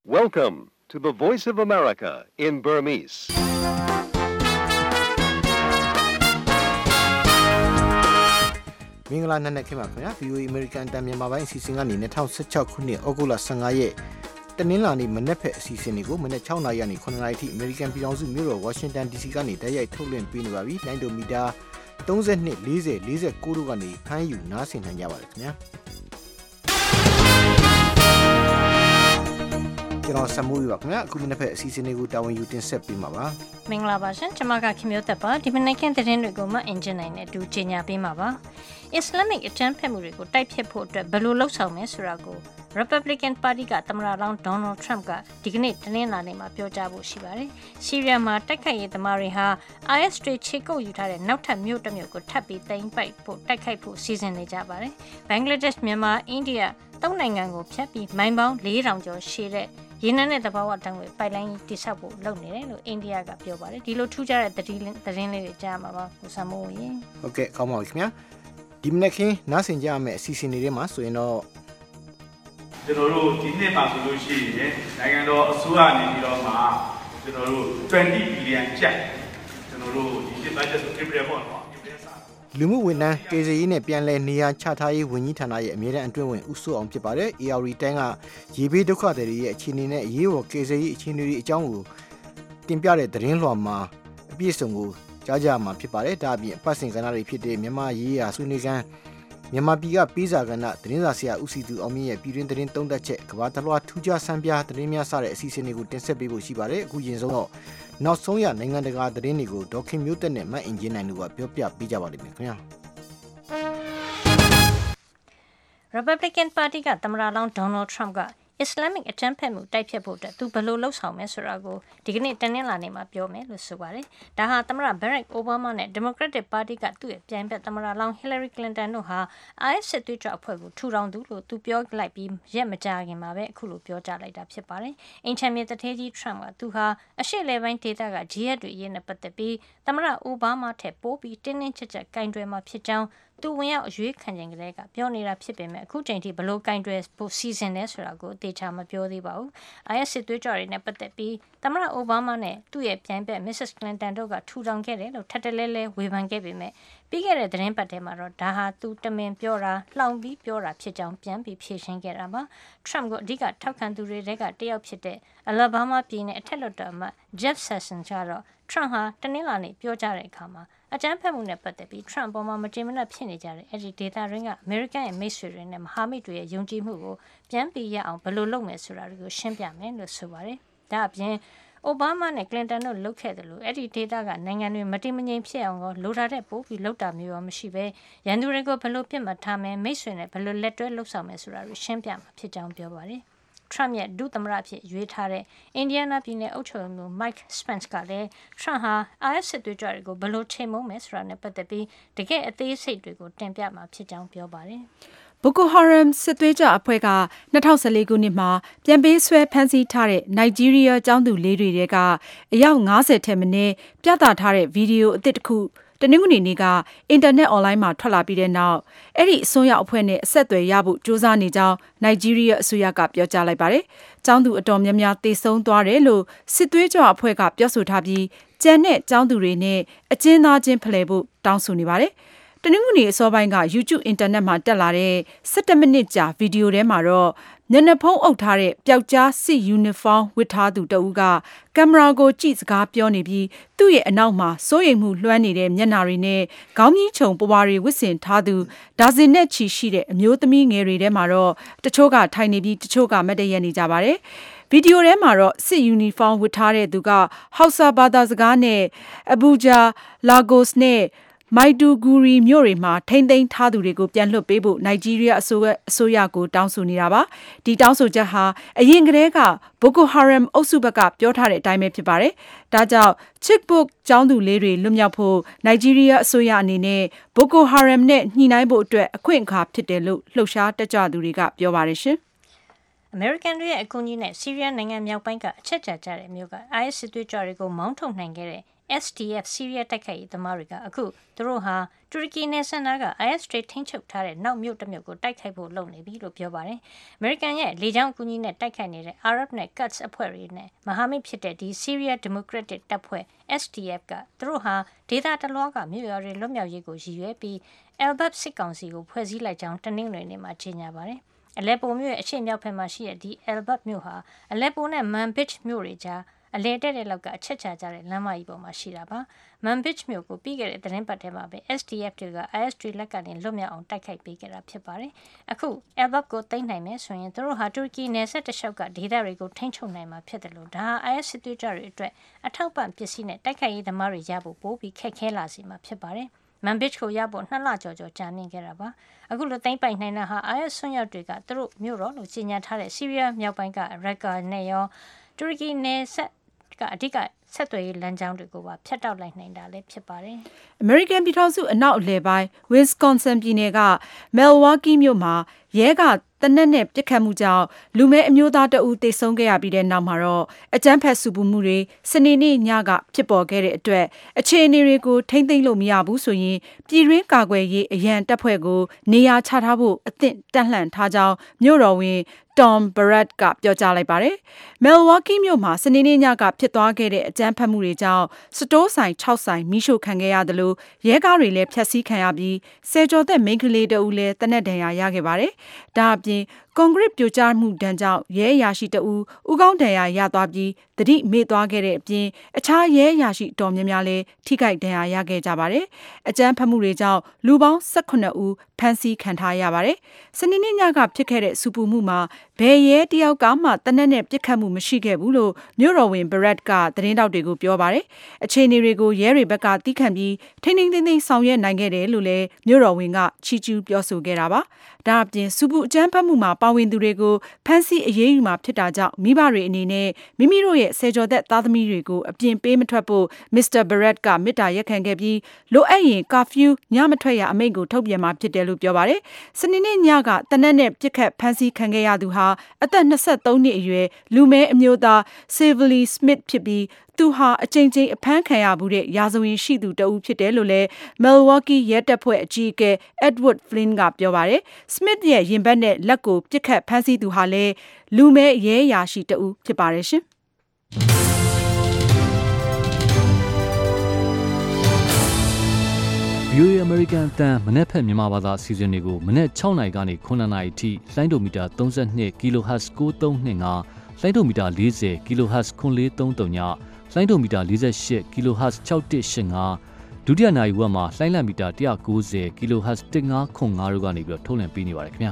Welcome to the Voice of America in Burmese. Mingala Nana came up, VOA American Time Yamabai, Sisingani, Nettown Secha Kuni, Ogula Sangaye, Tanilani, Manepe, Sisinigo, Manachana Yani, Konaniti, American Pianzu Miro, Washington DC Gani, Daya Tolan Pinavari, Nando Mida, Donzen, Lize, Kurugani, Payu, Nasin and Yawak. Samu Wakna, Kuminape, Sisinigo, Down Utin Sepimava. Mingla Bashan, Chamaka Kimutapa, Dimanakan the Rendrigoma engine and do Chenya Bimava. Islamic attempt Pemurico, type Heport, Balulo Saumes, Rago. Republican Party got them around Donald Trump got dignate Nina Nima Piojabu Shibari. Syria Ma Takai the Mariha, IS Street Chico Utah, Nota Mutamiko, Tapi, the Impai, Takaipu, season the Jabari. Bangladesh, Myanmar, India, Tonango, Chapi, Mindbound, Lee round your shire. Yinane the power tongue with Pilang Disable, Lonely, India got your body. Dilo Tuja at the Rinley Jamava, Samoy. Okay, come on with me. Dimneki, nothing jam at Sisinirima, so you know. The road, Tinema Solution, I can do Suan in Roma, the road, 20 billion check. The road, you just keep them on. Lumu winner, Kazine Pianle Nia Chatai, Winitana, Mira and Twin Usu on Pipare, Eari Tanga, GB Ducateri, Chinine, Yu, Kazi, Chinuri Jangu, Timpiare, the Rinloma, Bisungu, Jajama Pipare, Dabi, passing Canary Pite, Mima, Yia, Sunigan, Mima Biga, Pizza, Gana, Trinasia, Usitu, Omi, Pirin, the Rinton, the Check, Watalua, Tuja, Sambia, Trimia Sare, Sisinigu, Tensebibu Shibare, Gujinzo. Now, Soya, Ninga the Renigo, Docking Mutant, my engine and Pia Bijawadi. Republican Party got them around Donald Trump got Islamic attempt Pemu type Yapota, two below home, Surago, dignate Tanila name up your mail, Suwari. Daha Tamara Barack Obama, Democratic Party got to it, Jan Tamara long Hillary Clinton, no ha. I said to drop Pueblo, 2 round dulo, 2 pure like beam, Yamajag in Mabe, Kulu Pure Jalai Dapsipari, Ancient Metataji Trump, to her, a she levine data got Giadu yen but the bee, Tamara Obama, Tep, Bobby, 10 inches at kind dream of Pichon. 2 ဝင်ရောက်ရွေးခံခြင်းကလေးကပြောနေတာဖြစ်ပေမဲ့အခုချိန်ထိဘလို့ကင်တွယ်ဖို့စီစဉ်နေဆိုတာကိုတေချာမပြောသေးပါဘူး။ IS စစ်သွေးကြွတွေနဲ့ပတ်သက်ပြီးသမ္မတအိုဘားမားနဲ့သူ့ရဲ့ပြိုင်ဘက် Mrs. Clinton တို့ကထူထောင်ခဲ့တယ်လို့ထပ်တလဲလဲဝေဖန်ခဲ့ပေမဲ့ပြီးခဲ့တဲ့သတင်းပတ်ထဲမှာတော့ဒါဟာသူတမင်ပြောတာလှောင်ပြီးပြောတာဖြစ်ကြောင်းပြန်ပြီးဖြေရှင်းခဲ့တာပါ။ Trump ကိုအဓိကထောက်ခံသူတွေထဲကတယောက်ဖြစ်တဲ့ Alabama ပြည်နယ်အထက်လွှတ်တော်အမတ် Jeff Sessions ကတော့ Trump ဟာတနင်္လာနေ့ပြောကြားတဲ့အခါမှာအကြမ်းဖက်မှုနဲ့ပတ်သက်ပြီး Trump ပေါ်မှာမကြေမနပ်ဖြစ်နေကြတဲ့အဲ့ဒီဒေတာရင်းက American ရဲ့မိတ်ဆွေတွေနဲ့မဟာမိတ်တွေရဲ့ယုံကြည်မှုကိုပြန်ပြီးရအောင်ဘယ်လိုလုပ်မယ်ဆိုတာကိုရှင်းပြမယ်လို့ဆိုပါတယ်။ဒါအပြင် Obama နဲ့ Clinton တို့လုပ်ခဲ့တယ်လို့အဲ့ဒီဒေတာကနိုင်ငံတွေမတိမငြိမ်ဖြစ်အောင်ကိုလိုတာတဲ့ပို့ပြီးလုပ်တာမျိုးရောမရှိပဲရန်သူတွေကိုဘယ်လိုပြစ်မှတ်ထားမယ်မိတ်ဆွေနဲ့ဘယ်လိုလက်တွဲလှုပ်ဆောင်မယ်ဆိုတာကိုရှင်းပြမှာဖြစ်ကြောင်းပြောပါတယ်။ Trump ရဲ့ဒုသမ္မတဖြစ်ရွေးထားတဲ့ Indiana ပြည်နယ်အုပ်ချုပ်ရေးမှူး Mike Spence ကလည်း Trump ဟာ IS စစ်သွေးကြွတွေကိုဘယ်လိုချိန်မုံမယ်ဆိုတာနဲ့ပတ်သက်ပြီးတကယ်အသေးစိတ်တွေကိုတင်ပြမှာဖြစ်ကြောင်းပြောပါတယ်။ Boko Haram စစ်သွေးကြွအဖွဲ့က2014ခုနှစ်မှာပြန်ပေးဆွဲဖမ်းဆီးထားတဲ့ Nigeria ကျောင်းသူလေးတွေထဲကအယောက်90ထက်မနည်းပြသထားတဲ့ဗီဒီယိုအသစ်တစ်ခုတနင်္ဂနွေနေ့ကအင်တာနက်အွန်လိုင်းမှာထွက်လာပြီးတဲ့နောက်အဲ့ဒီအစွန်းရောက်အဖွဲ့နဲ့အဆက်အသွယ်ရဖို့ကြိုးစားနေကြောင်းနိုင်ဂျီးရီးယားအစိုးရကပြောကြားလိုက်ပါတယ်။ကျောင်းသူအတော်များများသေဆုံးသွားတယ်လို့စစ်သွေးကြွအဖွဲ့ကပြောဆိုထားပြီးကျန်တဲ့ကျောင်းသူတွေနဲ့အကျဉ်းသားချင်းဖလှယ်ဖို့တောင်းဆိုနေပါတယ်။တနင်္ဂနွေနေ့အစောပိုင်းက YouTube အင်တာနက်မှာတက်လာတဲ့17မိနစ်ကြာဗီဒီယိုထဲမှာတော့မျက်နှာဖုံးအုပ်ထားတဲ့ပျောက်ကြားစစ်ယူနီဖောင်းဝတ်ထားသူတဦးကကင်မရာကိုကြည့်စကားပြောနေပြီးသူ့ရဲ့အနောက်မှာစိုးရိမ်မှုလွှမ်းနေတဲ့မျက်နှာတွေနဲ့ခေါင်းကြီးခြုံပွားတွေဝတ်ဆင်ထားသူဒါဇင်နဲ့ချီရှိတဲ့အမျိုးသမီးငယ်တွေထဲမှာတော့တချို့ကထိုင်နေပြီးတချို့ကမတ်တရက်နေကြပါတယ်။ဗီဒီယိုထဲမှာတော့စစ်ယူနီဖောင်းဝတ်ထားတဲ့သူကဟောက်ဆာဘာသာစကားနဲ့အဘူဂျာလာဂိုစ်နဲ့မိုက်ဒူဂူရီမြို့တွေမှာထိမ့်သိမ်းထားသူတွေကိုပြန်လွှတ်ပေးဖို့နိုင်ဂျီးရီးယားအစိုးရကိုတောင်းဆိုနေတာပါ။ဒီတောင်းဆိုချက်ဟာအရင်ကတည်းက Boko Haram အုပ်စုဘက်ကပြောထားတဲ့အတိုင်းပဲဖြစ်ပါတယ်။ဒါကြောင့် Chibok ကျောင်းသူလေးတွေလွတ်မြောက်ဖို့နိုင်ဂျီးရီးယားအစိုးရအနေနဲ့ Boko Haram နဲ့ညှိနှိုင်းဖို့အတွက်အခွင့်အခါဖြစ်တယ်လို့လှုပ်ရှားတက်ကြွသူတွေကပြောပါတယ်ရှင်။ American တွေရဲ့အကူအညီနဲ့ Syria နိုင်ငံမြောက်ပိုင်းကအချက်ချာကြတဲ့မြို့က IS စစ်သွေးကြွတွေကိုမောင်းထုတ်နိုင်ခဲ့တဲ့ SDF ဆီးရီးယားတိုက်ခိုက်ရေးသမားတွေကအခုသူတို့ဟာတူရကီနယ်စပ်နားက IS တွေထိန်းချုပ်ထားတဲ့နောက်မြို့တစ်မြို့ကိုတိုက်ခိုက်ဖို့လုပ်နေပြီလို့ပြောပါတယ်။ အမေရိကန်ရဲ့လေကြောင်းအကူအညီနဲ့တိုက်ခိုက်နေတဲ့ Arab နဲ့ Kurds အဖွဲ့တွေနဲ့မဟာမိတ်ဖြစ်တဲ့ဒီ Syria Democratic တပ်ဖွဲ့ SDF ကသူတို့ဟာဒေသတလွှားကမြို့ရွာတွေလွတ်မြောက်ရေးကိုရည်ရွယ်ပြီး Al-Bab စစ်ကောင်စီကိုဖွဲ့စည်းလိုက်ကြောင်းတနင်္ဂနွေနေ့မှာကြေညာပါတယ်။အလက်ပိုမြို့ရဲ့အရှေ့မြောက်ဘက်မှာရှိတဲ့ဒီ Al-Bab မြို့ဟာအလက်ပိုနဲ့ Manbij မြို့တွေကြားအလဲတဲ့လောက်ကအချက်ချကြတဲ့လမ်းမကြီးပေါ်မှာရှိတာပါ။ Manbij မြို့ကိုပြီးခဲ့တဲ့သတင်းပတ်ထဲမှာပဲ SDF တွေက IS တွေလက်ကနေလွတ်မြောက်အောင်တိုက်ခိုက်ပေးခဲ့တာဖြစ်ပါတယ်။အခု Al-Bab ကိုသိမ်းနိုင်မယ်ဆိုရင်သူတို့ဟာတူရကီနယ်စပ်တလျှောက်ကဒေသတွေကိုထိန်းချုပ်နိုင်မှာဖြစ်တယ်လို့ဒါဟာ IS စစ်သွေးကြွတွေအတွက်အထောက်ပံ့ပစ္စည်းနဲ့တိုက်ခိုက်ရေးသမားတွေရဖို့ပိုပြီးခက်ခဲလာစေမှာဖြစ်ပါတယ်။ Manbij ကိုရဖို့2လကျော်ကြာမြင့်ခဲ့တာပါ။အခုလိုသိမ်းပိုက်နိုင်တာဟာ IS ဆွမ်းရောက်တွေကသူတို့မြို့တော်လို့ကြေညာထားတဲ့ဆီးရီးယားမြောက်ပိုင်းက Raqqa နဲ့ရောတူရကီနယ်စပ်ကအဓိကဆက်သွယ်ရေးလမ်းကြောင်းတွေကိုပါဖျက်တောက်လိုက်နိုင်တာလည်းဖြစ်ပါတယ်။အမေရိကန်ပြည်ထောင်စုအနောက်အလယ်ပိုင်း Wisconsin ပြည်နယ်က Milwaukee မြို့မှာရဲကသေနတ်နဲ့ပစ်ခတ်မှုကြောင့်လူမည်းအမျိုးသားတဦးသေဆုံးခဲ့ရပြီးတဲ့နောက်မှာတော့အကြမ်းဖက်ဆူပူမှုတွေစနေနေ့ညကဖြစ်ပေါ်ခဲ့တဲ့အတွက်အခြေအနေတွေကိုထိမ့်သိမ်းလို့မရဘူးဆိုရင်ပြည်တွင်းကာကွယ်ရေးအရန်တပ်ဖွဲ့ကိုနေရာချထားဖို့အသင့်တက်လှမ်းထားကြောင်းမြို့တော်ဝန်Tom Barrett ကပြောကြားလိုက်ပါတယ်။ Milwaukee မြို့မှာစနေနေ့ညကဖြစ်သွားခဲ့တဲ့အကြမ်းဖက်မှုတွေကြောင့်စတိုးဆိုင်6ဆိုင်မိရှို့ခံခဲ့ရသလိုရဲကားတွေလည်းဖျက်ဆီးခံရပြီးဆယ်ကျော်သက်မိန်းကလေးတဦးလည်းသေနတ်ဒဏ်ရာရခဲ့ပါတယ်။ဒါအပြင်ကွန်ကရစ်ပြိုကျမှုဒဏ်ကြောင့်ရဲအရာရှိတဦးဦးခေါင်းဒဏ်ရာရသွားပြီးသတိမေ့သွားခဲ့တဲ့အပြင်အခြားရဲအရာရှိတော်များများလည်းထိခိုက်ဒဏ်ရာရခဲ့ကြပါတယ်။အကြမ်းဖက်မှုတွေကြောင့်လူပေါင်း18ဦးဖမ်းဆီးခံထားရပါတယ်။စနေနေ့ညကဖြစ်ခဲ့တဲ့စူပူမှုမှာဘယ်ရဲတယောက်ကမှသေနတ်နဲ့ပစ်ခတ်မှုမရှိခဲ့ဘူးလို့မြို့တော်ဝန် Barrett ကသတင်းတောက်တွေကိုပြောပါတယ်။အခြေအနေတွေကိုရဲတွေဘက်ကသီးခံပြီးထိန်းသိမ်းဆောင်ရွက်နိုင်ခဲ့တယ်လို့လည်းမြို့တော်ဝန်ကချီးကျူးပြောဆိုခဲ့တာပါ။ဒါအပြင်စူပူအကြမ်းဖက်မှုမှာပါဝင်သူတွေကိုဖမ်းဆီးအရေးယူမှာဖြစ်တာကြောင့်မိဘတွေအနေနဲ့မိမိတို့ရဲ့ဆယ်ကျော်သက်သားသမီးတွေကိုအပြင်ပေးမထွက်ဖို့ Mr. Barrett ကမေတ္တာရပ်ခံခဲ့ပြီးလိုအပ်ရင်ကာဖျူးညမထွက်ရအမိန့်ကိုထုတ်ပြန်မှာဖြစ်တယ်လို့ပြောပါတယ်။စနေနေ့ညကသေနတ်နဲ့ပစ်ခတ်ဖမ်းဆီးခံခဲ့ရသူဟာအသက်23နှစ်အရွယ်လူမည်းအမျိုးသား Sively Smith ဖြစ်ပြီးသူဟာအကြိမ်ကြိမ်အဖမ်းခံရမှုတဲ့ရာဇဝင်ရှိသူတဦးဖြစ်တယ်လို့လည်း Milwaukee ရဲတပ်ဖွဲ့အကြီးအကဲ Edward Flynn ကပြောပါတယ်။ Smith ရဲ့ရင်ဘတ်နဲ့လက်ကိုပစ်ခတ်ဖမ်းဆီးသူဟာလည်းလူမည်းရဲအရာရှိတဦးဖြစ်ပါတယ်ရှင်။ VOA American အသံမနေ့ဖက်မြန်မာဘာသာအစီအစဉ်တွေကိုမနေ့6နာရီကနေ9နာရီထိလိုင်းဒိုမီတာ32 kHz 9325လိုင်းဒိုမီတာ40 kHz 9433ညလိုင်းဒိုမီတာ48 kHz 6185ဒုတိယနာရီဝက်မှာလိုင်းလံမီတာ190 kHz 1505တို့ကနေပြီးတော့ထုတ်လွှင့်ပေးနေပါတယ်ခင်ဗျာ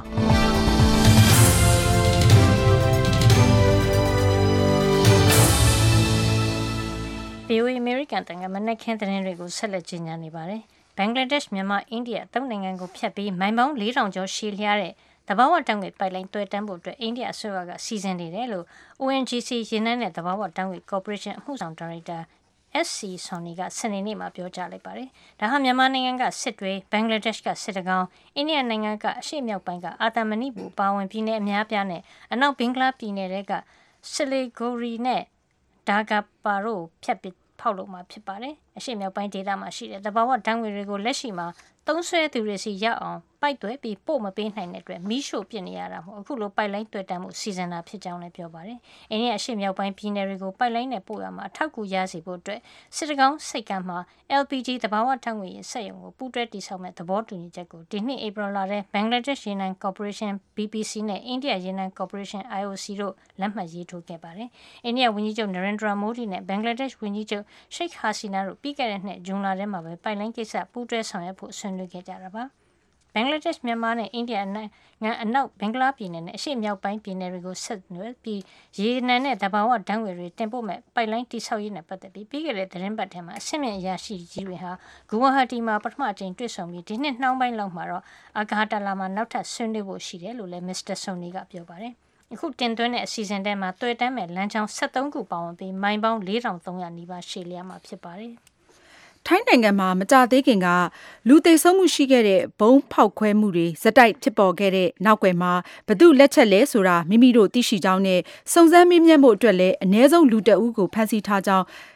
VOA American တန်ကမနက်ခင်းသတင်းတွေကိုဆက်လက်ကြီးညာနေပါတယ်။ဘင်္ဂလားဒေ့ရှ်မြန်မာအိန္ဒိယသုံးနိုင်ငံကိုဖျက်ပြီးမိုင်ပေါင်း4000ကျော်ရှည်လျားတဲ့သဘာဝဓာတ်ငွေပိုက်လိုင်းတွဲတန်းဖို့အတွက်အိန္ဒိယအစိုးရကစီစဉ်နေတယ်လို့ ONGC ရေနံနဲ့သဘာဝဓာတ်ငွေကော်ပိုရေးရှင်းအမှုဆောင်ဒါရိုက်တာ SC Soni ကစနေနေ့မှာပြောကြားလိုက်ပါတယ်။ဒါဟာမြန်မာနိုင်ငံကစစ်တွေဘင်္ဂလားဒေ့ရှ်ကစစ်တကောင်းအိန္ဒိယနိုင်ငံကအရှေ့မြောက်ပိုင်းကအာတာမဏိပူပါဝင်ပြည်နယ်အများပြားနဲ့အနောက်ဘင်္ဂလားပြည်နယ်တွေကSiliguriနဲ့Dagappaတို့ဖျက်ပစ်ဖောက်လို့မှာဖြစ်ပါတယ်။အရှေ့မြောက်ပိုင်းဒေသမှာရှိတဲ့သဘာဝဓာတ်ငွေတွေကိုလက်ရှိမှာသုံးစွဲသူတွေစီရောက်အောင်ပိုက်သွဲပြီးပို့မပေးနိုင်တဲ့အတွက်မီးရှို့ပစ်နေရတာမို့အခုလိုပိုက်လိုင်းတွေ့တန်းမှုစီစဉ်တာဖြစ်ကြောင်းလည်းပြောပါတယ်။အိန္ဒိယအရှေ့မြောက်ပိုင်းပြည်နယ်တွေကိုပိုက်လိုင်းနဲ့ပို့ရမှာအထောက်အကူရစေဖို့အတွက်စစ်တကောင်းစိတ်ကမ်းမှာ LPG သဘာဝဓာတ်ငွေစက်ရုံကိုပူးတွဲတည်ဆောက်မဲ့သဘောတူညီချက်ကိုဒီနှစ်ဧပြီလထဲဘင်္ဂလားဒေ့ရှ်ရေနံကော်ပိုရေးရှင်း BPC နဲ့အိန္ဒိယရေနံကော်ပိုရေးရှင်း IOC တို့လက်မှတ်ရေးထိုးခဲ့ပါတယ်။အိန္ဒိယဝန်ကြီးချုပ် Narendra Modi နဲ့ဘင်္ဂလားဒေ့ရှ်ဝန်ကြီးချုပ် Sheikh Hasina တို့ပြီးခဲ့တဲ့နှစ်ဇွန်လထဲမှာပဲပိုက်လိုင်းကိစ္စပူးတွဲဆောင်ရွက်ဖို့ဆွေးနွေးခဲ့ကြတာပါ။ဘင်္ဂလားဒေ့ရှ်မြန်မာနဲ့အိန္ဒိယနိုင်ငံအနောက်ဘင်္ဂလားပြည်နယ်နဲ့အရှေ့မြောက်ပိုင်းပြည်နယ်တွေကိုဆက်နွယ်ပြီးရေနံနဲ့သဘာဝဓာတ်ငွေတွေတင်ပို့မဲ့ပိုက်လိုင်းတိဆောက်ရေးနဲ့ပတ်သက်ပြီးပြီးခဲ့တဲ့သတင်းပတ်ထဲမှာအဆင့်မြင့်အရာရှိကြီးတွေဟာဂူဝါဟာတီမှာပထမအကြိမ်တွေ့ဆုံပြီးဒီနှစ်နှောင်းပိုင်းလောက်မှာတော့အာဂါတာလာမှာနောက်ထပ်ဆွေးနွေးဖို့ရှိတယ်လို့လည်းမစ္စတာဆိုနီကပြောပါတယ်။အခုတင်သွင်းတဲ့အစီအစဉ်ထဲမှာတွေ့တမ်းမဲ့လမ်းကြောင်း73ခုပါဝင်ပြီးမိုင်ပေါင်း4300နီးပါးရှည်လျားမှာဖြစ်ပါတယ်။ထိုင်းနိုင်ငံမှာမကြသေးခင်ကလူသေဆုံးမှုရှိခဲ့တဲ့ဘုံဖောက်ခွဲမှုတွေဇက်တိုက်ဖြစ်ပေါ်ခဲ့တဲ့နောက်ွယ်မှာဘသူလက်ချက်လဲဆိုတာမိမိတို့သိရှိကြောင်းနဲ့စုံစမ်းမေးမြန်းဖို့အတွက်လည်းအ ਨੇ ဆုံးလူတအုပ်ကိုဖမ်းဆီးထားကြောင်း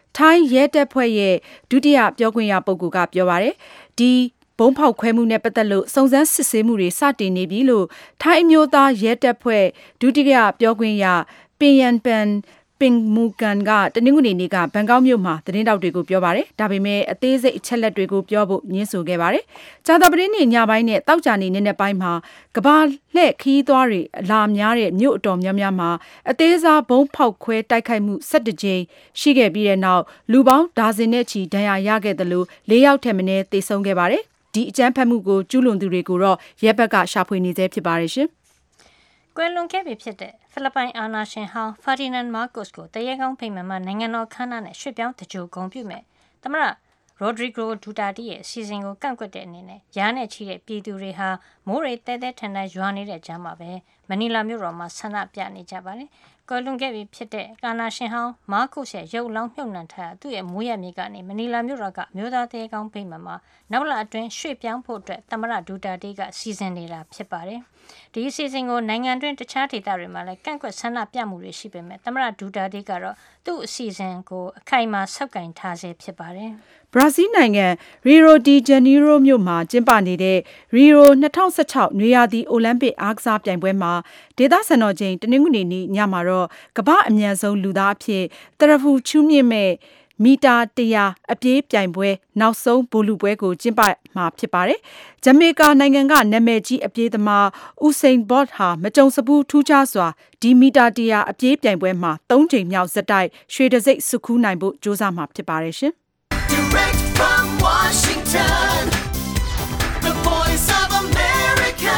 ထိုင်းရဲတပ်ဖွဲ့ရဲ့ဒုတိယပြောခွင့်ရပုဂ္ဂိုလ်ကပြောပါတယ်ဒီဘုံဖောက်ခွဲမှုနဲ့ပတ်သက်လို့စုံစမ်းစစ်ဆေးမှုတွေစတင်နေပြီလို့ထိုင်းအမျိုးသားရဲတပ်ဖွဲ့ဒုတိယပြောခွင့်ရပင်ယန်ပန်ပင်မူကန်ကတနင်္ဂနွေနေ့ကဘန်ကောက်မြို့မှာသတင်းတောက်တွေကိုပြောပါတယ်ဒါပေမဲ့အသေးစိတ်အချက်လက်တွေကိုပြောဖို့ညှင်းဆိုခဲ့ပါတယ်ကြာသပတေးနေ့ညပိုင်းနဲ့တောက်ကြနေနေ့နဲ့ပိုင်းမှာကဘာလှည့်ခီးသွားတွေအလာများတဲ့မြို့အတော်များများမှာအသေးစားဘုံဖောက်ခွဲတိုက်ခိုက်မှု17ကြိမ်ရှိခဲ့ပြီးတဲ့နောက်လူပေါင်းဒါဇင်နဲ့ချီဒဏ်ရာရခဲ့တယ်လို့4ယောက်ထက်မနည်းသေဆုံးခဲ့ပါတယ်ဒီအကြမ်းဖက်မှုကိုကျူးလွန်သူတွေကိုတော့ရဲဘက်ကရှာဖွေနေသေးဖြစ်ပါတယ်ရှင်ကွယ်လွန်ခဲ့ပြီဖြစ်တဲ့ဖိလစ်ပိုင်အာဏာရှင်ဟောင်းဖာဒီနန်မားကိုစ်ကိုတရေကောင်းဖိမှန်မှနိုင်ငံတော်ခမ်းနားနဲ့ရွှေ့ပြောင်းတကြိုဂုဏ်ပြုမဲ့သမ္မတရိုဒရီဂိုဒူတာတီရဲ့အစီအစဉ်ကိုကန့်ကွက်တဲ့အနေနဲ့ရားနဲ့ချီတဲ့ပြည်သူတွေဟာမိုးရေတဲတဲထန်ထန်ရွာနေတဲ့ကြားမှာပဲမနီလာမြို့တော်မှာဆန္ဒပြနေကြပါတယ်ကွယ်လွန်ခဲ့ပြီဖြစ်တဲ့အာဏာရှင်ဟောင်းမားကိုစ်ရဲ့ရုပ်လောင်းမြုပ်နှံထားသူ့ရဲ့မွေးရမြေကနေမနီလာမြို့တော်ကမြို့သားတရေကောင်းဖိမှန်မှာနောက်လအတွင်းရွှေ့ပြောင်းဖို့အတွက်သမ္မတဒူတာတီကစီစဉ်နေတာဖြစ်ပါတယ်ဒီအစီအစဉ်ကိုနိုင်ငံတွင်းတခြားဒေသတွေမှာလည်းကန့်ကွက်ဆန္ဒပြမှုတွေရှိပေမဲ့သမ္မတဒူတာတီကတော့သူ့အစီအစဉ်ကိုအခိုင်အမာဆောက်ကင်ထားဆဲဖြစ်ပါတယ်ဘရာဇီးနိုင်ငံရီယိုဒီဂျနီရိုမြို့မှာကျင်းပနေတဲ့ရီယို2016နွေရာသီအိုလံပစ်အားကစားပြိုင်ပွဲမှာဒေသစံတော်ချိန်တနင်္ဂနွေနေ့ညမှာတော့ကမ္ဘာအမြန်ဆုံးလူသားအဖြစ်တရဖူချူးမြင့်မဲ့မီတာ100အပြေးပြိုင်ပွဲနောက်ဆုံးဗိုလ်လုပွဲကိုကျင်းပမှာဖြစ်ပါတယ်။ဂျမေကာနိုင်ငံကနာမည်ကြီးအပြေးသမားဦးစိန်ဘော့ဟာမကြုံစဘူးထူးခြားစွာဒီမီတာ100အပြေးပြိုင်ပွဲမှာ3ချိန်မြောက်ဆက်တိုက်ရွှေတံဆိပ်စုခူးနိုင်ဖို့ကြိုးစားမှာဖြစ်ပါတယ်ရှင်။ Direct from Washington, the voice of America,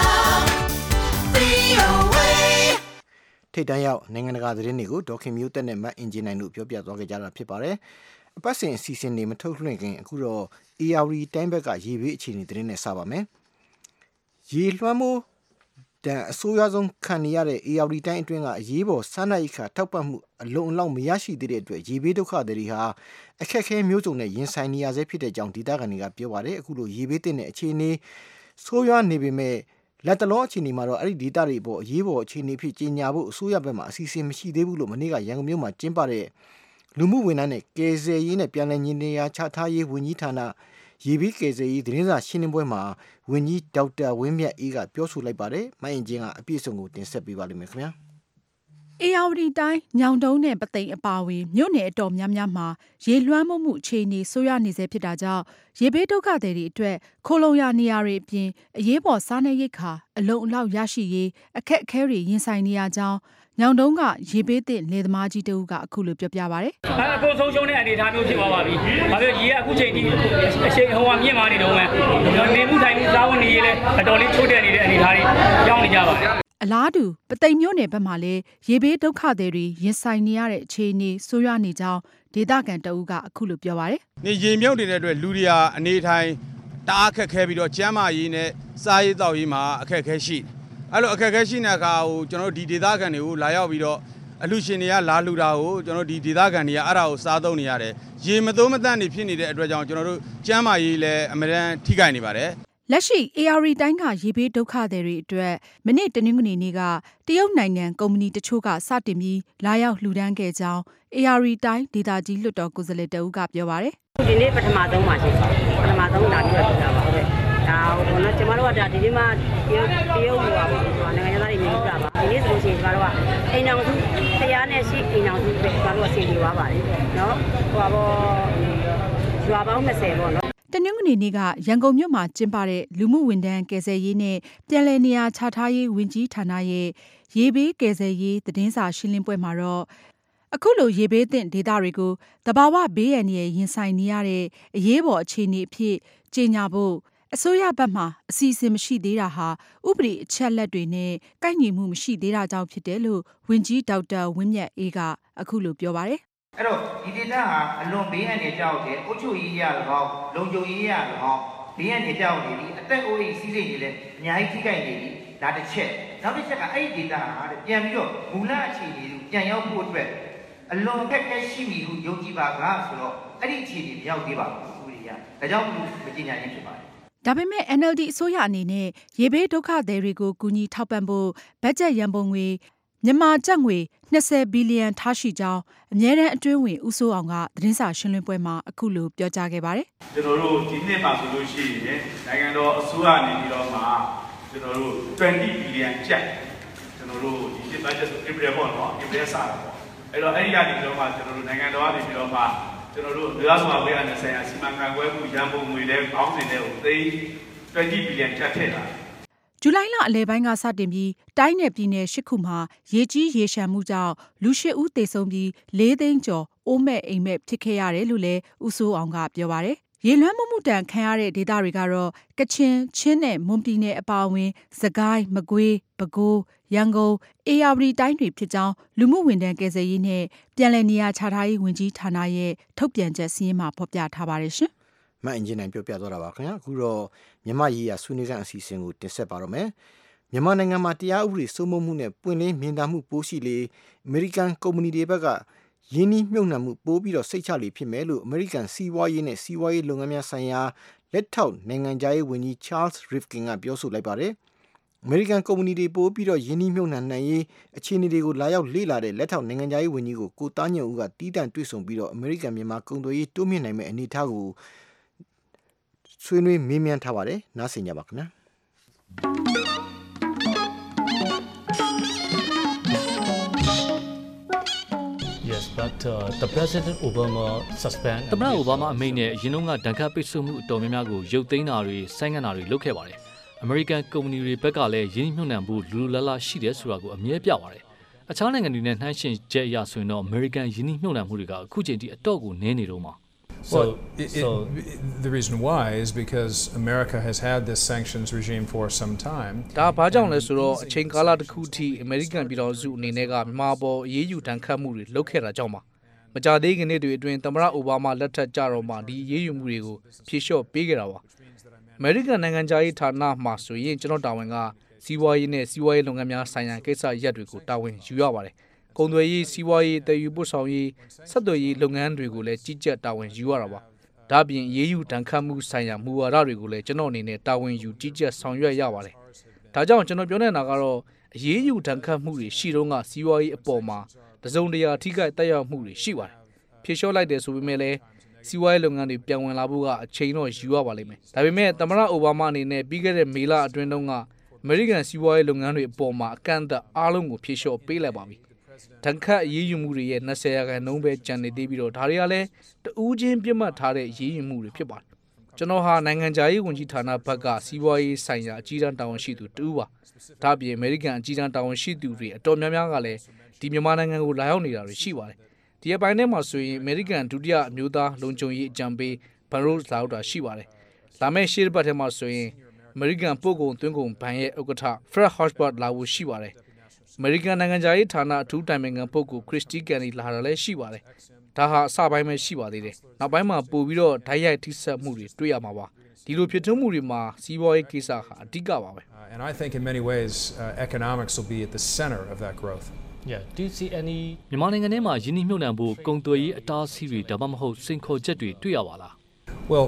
VOA. ထိတ်တန်းရောက်နိုင်ငံတကာသတင်းတွေကိုဒေါခင်မျိုးတက်နဲ့မတ်အင်ဂျင်နိုင်တို့ပြောပြသွားကြတာဖြစ်ပါတယ်။အပတ်စဉ်အစီအစဉ်တွေမထုတ်လွှင့်ခင်အခုတော့ AR တိုင်းဘက်ကရေဘေးအခြေအနေသတင်းနဲ့စပါမယ်။ရေလွှမ်းမိုးတန်အဆိုးရွားဆုံးခံနေရတဲ့ AR တိုင်းအတွင်းကအရေးပေါ်စားနပ်ရိက္ခာထောက်ပံ့မှုအလုံးအလောက်မရရှိသေးတဲ့အတွက်ရေဘေးဒုက္ခတွေဟာအခက်အခဲမျိုးစုံနဲ့ရင်ဆိုင်နေရဆဲဖြစ်တဲ့ကြောင်းဒေသခံတွေကပြောပါတယ်။အခုလိုရေဘေးတဲ့အခြေအနေဆိုးရွားနေပေမဲ့လက်တလုံးအခြေအနေမှာတော့အဲ့ဒီဒေတာတွေပေါ်အရေးပေါ်အခြေအနေဖြစ်ကြီးညာဖို့အစိုးရဘက်မှအစီအစဉ်မရှိသေးဘူးလို့မနေ့ကရန်ကုန်မြို့မှာကျင်းပတဲ့လူမှုဝန်ထမ်းနဲ့ကယ်ဆယ်ရေးနဲ့ပြန်လည်ညီနေရာချထားရေးဝန်ကြီးဌာနရေဘေးကယ်ဆယ်ရေးသတင်းစာရှင်းလင်းပွဲမှာဝန်ကြီးဒေါက်တာဝင်းမြတ်အေးကပြောဆိုလိုက်ပါတယ်။မအင်ဂျင်ကအပြည့်အစုံကိုတင်ဆက်ပေးပါလိမ့်မယ်ခင်ဗျာ။အေယာဝတီတိုင်းညောင်တုံးနဲ့ပသိမ်အပါအဝင်မြို့နယ်အတော်များများမှာရေလွှမ်းမိုးမှုအခြေအနေဆိုးရွားနေစေဖြစ်တာကြောင့်ရေဘေးဒုက္ခတွေအတွက်ခိုလုံရနေရာတွေအပြင်အရေးပေါ်စားနပ်ရိက္ခာအလုံအလောက်ရရှိရေးအခက်အခဲတွေရင်ဆိုင်နေရကြောင်းညောင်တုံးကရေဘေးသင့်လယ်သမားကြီးတဦးကအခုလိုပြောပြပါဗျ။အခုဆုံးရှုံးတဲ့အနေအထားမျိုးဖြစ်သွားပါပြီ။ဘာလို့ရေကအခုချိန်ထိအရှိန်ဟိုကမြင့်မာနေတော့မှနေမှုထိုင်မှုစားဝတ်နေရေးလည်းအတော်လေးချို့တဲ့နေတဲ့အနေအထားတွေကြောင်းနေကြပါတယ်။အလားတူပသိမ်မြို့နယ်ဘက်မှာလည်းရေဘေးဒုက္ခတွေရင်ဆိုင်နေရတဲ့အခြေအနေဆိုးရွားနေကြောင်းဒေသခံတအုပ်ကအခုလိုပြောပါတယ်။နေရေမြုပ်နေတဲ့အတွက်လူတွေဟာအနေထိုင်တအားခက်ခဲပြီးတော့ကျန်းမာရေးနဲ့စားရေးတောက်ရေးမှာအခက်ခဲရှိ။အဲ့လိုအခက်ခဲရှိတဲ့အခါကိုကျွန်တော်ဒီဒေသခံတွေကိုလာရောက်ပြီးတော့အလူရှင်တွေကလာလှူတာကိုကျွန်တော်ဒီဒေသခံတွေကအဲ့ဒါကိုစားသုံးနေရတယ်။ရေမသုံးမသန့်နေဖြစ်နေတဲ့အတွက်ကြောင့်ကျွန်တော်တို့ကျန်းမာရေးလည်းအများအားထိခိုက်နေပါတယ်။လက်ရှိ AR တိုင်းကရေဘေးဒုက္ခတွေအတွက်မနေ့တနင်္ဂနွေနေ့ကတရုတ်နိုင်ငံကုမ္ပဏီတချို့ကစတင်ပြီးလာရောက်လှူဒန်းခဲ့ကြောင်း AR တိုင်းဒေသကြီးလွှတ်တော်ကိုယ်စားလှယ်တဦးကပြောပါတယ်။ဒီနေ့ပထမဆုံးပါရှင်။ပထမဆုံးလာပြီးတော့ပြတာပါဟုတ်ကဲ့။ဒါဟိုနော်ကျမတို့ကဒါဒီနေ့မှတရုတ်ဟိုပါပေါ့နိုင်ငံသားတွေမြင်ကြပါ။ဒီနေ့ဆိုလို့ရှိရင်ကျမတို့ကအိမ်အောင်စုတရားနဲ့ရှိအိမ်အောင်စုပဲကျမတို့ကစီတီသွားပါတယ်နော်။ဟိုပါပေါ့ရွာပေါင်း20ပေါ့နော်တနင်္ဂနွေနေ့ကရန်ကုန်မြို့မှာကျင်းပတဲ့လူမှုဝန်ထမ်းကယ်ဆယ်ရေးနဲ့ပြန်လည်နေရာချထားရေးဝန်ကြီးဌာနရဲ့ရေဘေးကယ်ဆယ်ရေးသတင်းစာရှင်းလင်းပွဲမှာတော့အခုလိုရေဘေးသင့်ဒေသတွေကိုသဘာဝဘေးအန္တရာယ်ရင်ဆိုင်နေရတဲ့အရေးပေါ်အခြေအနေအဖြစ်ကြေညာဖို့အစိုးရဘက်မှအစီအစဉ်မရှိသေးတာဟာဥပဒေအချက်လက်တွေနဲ့ကိုက်ညီမှုမရှိသေးတာကြောင့်ဖြစ်တယ်လို့ဝန်ကြီးဒေါက်တာဝင်းမြတ်အေးကအခုလိုပြောပါတယ်အဲ့တော့ဒီဒေတာဟာအလွန်ဘေးအန္တရာယ်ကြောက်တယ်အုပ်ချုပ်ရေးရ၎င်းလုံခြုံရေးရ၎င်းဘေးအန္တရာယ်ကြောက်နေပြီအသက်အိုးအိမ်စီးစိမ်တွေလည်းအများကြီးထိခိုက်နေပြီဒါတစ်ချက်နောက်တစ်ချက်ကအဲ့ဒီဒေတာဟာပြန်ပြီးတော့မူလအခြေအနေကိုပြန်ရောက်ဖို့အတွက်အလွန်ခက်ခဲရှိပြီဟုယုံကြည်ပါကဆိုတော့အဲ့ဒီအခြေအနေမရောက်သေးပါဘူးဥပဒေရဒါကြောင့်မကြေညာခြင်းဖြစ်ပါတယ်ဒါပေမဲ့ NLD အစိုးရအနေနဲ့ရေဘေးဒုက္ခသည်တွေကိုကူညီထောက်ပံ့ဖို့ဘတ်ဂျက်ရန်ပုံငွေမြန်မာကျပ်ငွေ20ဘီလီယံထားရှိကြောင်းအမြဲတမ်းအတွင်းဝင်ဦးစိုးအောင်ကသတင်းစာရှင်းလင်းပွဲမှာအခုလိုပြောကြားခဲ့ပါတယ်။ကျွန်တော်တို့ဒီနှစ်မှာဆိုလို့ရှိရင်နိုင်ငံတော်အစိုးရနေပြီးတော့မှကျွန်တော်တို့20ဘီလီယံကျပ်ကျွန်တော်တို့ဒီနှစ် budget ဆို April ပေါ့နော် April စားတာပေါ့။အဲ့တော့အဲ့ဒီကနေပြီးတော့မှကျွန်တော်တို့နိုင်ငံတော်ကနေပြီးတော့မှကျွန်တော်တို့လူသားစုအဖွဲ့အနေနဲ့စီမံခန့်ခွဲမှုရန်ပုံငွေတွေအောင်းစင်တွေကိုသိန်း20ဘီလီယံကျပ်ထည့်တာဇူလိုင်လအလယ်ပိုင်းကစတင်ပြီးတိုင်းနယ်ပြည်နယ်10ခုမှာရေကြီးရေရှမ်းမှုကြောင့်လူ8ဦးသေဆုံးပြီး4သိန်းကျော်အိုးမဲ့အိမ်မဲ့ဖြစ်ခဲ့ရတယ်လို့လည်းဦးစိုးအောင်ကပြောပါတယ်။ရေလွှမ်းမှုတန်ခံရတဲ့ဒေသတွေကတော့ကချင်၊ချင်းနဲ့မွန်ပြည်နယ်အပါအဝင်စကိုင်း၊မကွေး၊ပဲခူး၊ရန်ကုန်၊ဧရာဝတီတိုင်းတွေဖြစ်ကြောင်းလူမှုဝန်ထမ်းကယ်ဆယ်ရေးနဲ့ပြန်လည်နေရာချထားရေးဝန်ကြီးဌာနရဲ့ထုတ်ပြန်ချက်စာရင်းမှာဖော်ပြထားပါတယ်ရှင်။မအင်ဂျင်နိုင်ပြောပြသွားတာပါခင်ဗျာအခုတော့မြန်မာရေးရာဆွေးနွေးခန်းအစီအစဉ်ကိုတင်ဆက်ပါတော့မယ်မြန်မာနိုင်ငံမှာတရားဥပဒေစိုးမိုးမှုနဲ့ပွင့်လင်းမြင်သာမှုပိုးရှိလေအမေရိကန်ကုမ္ပဏီတွေဘက်ကယင်းနှိမ့်မြုပ်နှံမှုပိုးပြီးတော့စိတ်ချလေဖြစ်မယ်လို့အမေရိကန်စီးပွားရေးနဲ့စီးပွားရေးလုပ်ငန်းများဆိုင်ရာလက်ထောက်နိုင်ငံသားရေးဝန်ကြီး Charles Rivkin ကပြောဆိုလိုက်ပါတယ်အမေရိကန်ကုမ္ပဏီတွေပိုးပြီးတော့ယင်းနှိမ့်မြုပ်နှံနိုင်ရေးအခြေအနေတွေကိုလာရောက်လေ့လာတဲ့လက်ထောက်နိုင်ငံသားရေးဝန်ကြီးကိုကိုသားညွန့်ဦးကတီးတန့်တွေ့ဆုံပြီးတော့အမေရိကန်မြန်မာကုန်သွယ်ရေးတိုးမြင့်နိုင်မယ့်အနေအထားကိုဆွေးနွေးမေးမြန်းထားပါတယ်နားဆင်ကြပါခင်ဗျာ But the President Obama suspend သမ္မတအိုဘားမားအမိန့်နဲ့ရင်းနှီးမြှုပ်နှံဒဏ်ခတ်ပိတ်ဆို့မှုအတော်များများကိုရုပ်သိမ်းတာတွေဆိုင်းငံ့တာတွေလုပ်ခဲ့ပါတယ်။ American ကုမ္ပဏီတွေဘက်ကလည်းရင်းနှီးမြှုပ်နှံဖို့လူလူလားလားရှိတယ်ဆိုတာကိုအမြဲပြပါတယ်။အခြားနိုင်ငံတွေနဲ့နှိုင်းယှဉ်ချက်အရဆိုရင်တော့ American ရင်းနှီးမြှုပ်နှံမှုတွေကအခုချိန်ထိအတော့ကိုနည်းနေတော့မှာ the reason why is because America has had this sanctions regime for some time. ဒါဘာကြောင့်လဲဆိုတော့အချိန်ကာလတစ်ခုထိ American ပြည်တော်စုအနေနဲ့ကမြန်မာပေါ်အရေးယူတန်ခတ်မှုတွေလုပ်ခဲ့တာကြောင့်ပါမကြသေးခင်နှစ်တွေအတွင်းသမ္မတအိုဘားမားလက်ထက်ကြတော့မှဒီအရေးယူမှုတွေကိုဖြေလျှော့ပေးခဲ့တာပါ American နိုင်ငံသားရေးဌာနမှာဆိုရင်ကျွန်တော်တာဝန်ကစီးပွားရေးနဲ့စီးပွားရေးလုပ်ငန်းများဆိုင်ရာကိစ္စရပ်တွေကိုတာဝန်ယူရပါတယ်ကုန်သွယ်ရေးစီးပွားရေးတည်ယူပို့ဆောင်ရေးဆက်သွယ်ရေးလုပ်ငန်းတွေကိုလည်းကြီးကြပ်တာဝန်ယူရတာပါဒါပြင်ရေးယူတန်ခတ်မှုဆိုင်ရာမူဝါဒတွေကိုလည်းကျွန်တော်အနေနဲ့တာဝန်ယူကြီးကြပ်ဆောင်ရွက်ရပါတယ်ဒါကြောင့်ကျွန်တော်ပြောနေတာကတော့အရေးယူတန်ခတ်မှုတွေရှိတော့ကစီးပွားရေးအပေါ်မှာတစုံတရာထိခိုက်တက်ရောက်မှုတွေရှိပါတယ်ဖြေလျှော့လိုက်တယ်ဆိုပေမဲ့လည်းစီးပွားရေးလုပ်ငန်းတွေပြန်ဝင်လာဖို့ကအချိန်တော့ယူရပါလိမ့်မယ်ဒါပေမဲ့သမ္မတအိုဘားမားအနေနဲ့ပြီးခဲ့တဲ့မေလအတွင်းတုန်းကအမေရိကန်စီးပွားရေးလုပ်ငန်းတွေအပေါ်မှာအကန့်အသတ်အားလုံးကိုဖြေလျှော့ပေးလိုက်ပါပြီတန်ခတ်အရေးယူမှုတွေရဲ့20%ပဲကျန်နေသေးပြီးတော့ဒါတွေကလည်းတူးချင်းပြတ်မှတ်ထားတဲ့အရေးယူမှုတွေဖြစ်ပါတယ်ကျွန်တော်ဟာနိုင်ငံခြားရေးဝန်ကြီးဌာနဘက်ကစီးပွားရေးဆိုင်ရာအကြီးတန်းတာဝန်ရှိသူတူပါဒါ့အပြင်အမေရိကန်အကြီးတန်းတာဝန်ရှိသူတွေအတော်များများကလည်းဒီမြန်မာနိုင်ငံကိုလာရောက်နေတာတွေရှိပါတယ်ဒီအပိုင်းထဲမှာဆိုရင်အမေရိကန်ဒုတိယအမျိုးသားလုံခြုံရေးအကြံပေးဘန်ရိုးလာရောက်တာရှိပါတယ်ဒါမဲ့ရှေ့တစ်ပတ်ထဲမှာဆိုရင်အမေရိကန်ပို့ကုန်သွင်းကုန်ဘဏ်ရဲ့ဥက္ကဋ္ဌ Fred Hochberg လာဖို့ရှိပါတယ်အမေရိကန်နိုင်ငံသားရေးဌာနအထူးတိုင်ပင်ခံပုဂ္ဂိုလ်ခရစ်စတီကန်နီလာတာလည်းရှိပါတယ်ဒါဟာအစပိုင်းပဲရှိပါသေးတယ်နောက်ပိုင်းမှာပို့ပြီးတော့ဓာတ်ရိုက်ထိစပ်မှုတွေတွေ့ရမှာပါဒီလိုဖြစ်ထွန်းမှုတွေမှာစီးပွားရေးကိစ္စဟာအဓိကပါပဲ And I think in many ways economics will be at the center of that growth. Yeah, do you see any မြန်မာနိုင်ငံထဲမှာယင်းနှိမ့်မြှုပ်နှံဖို့ကုန်သွယ်ရေးအတားအဆီးတွေဒါမှမဟုတ်စိန်ခေါ်ချက်တွေတွေ့ရပါလား Well,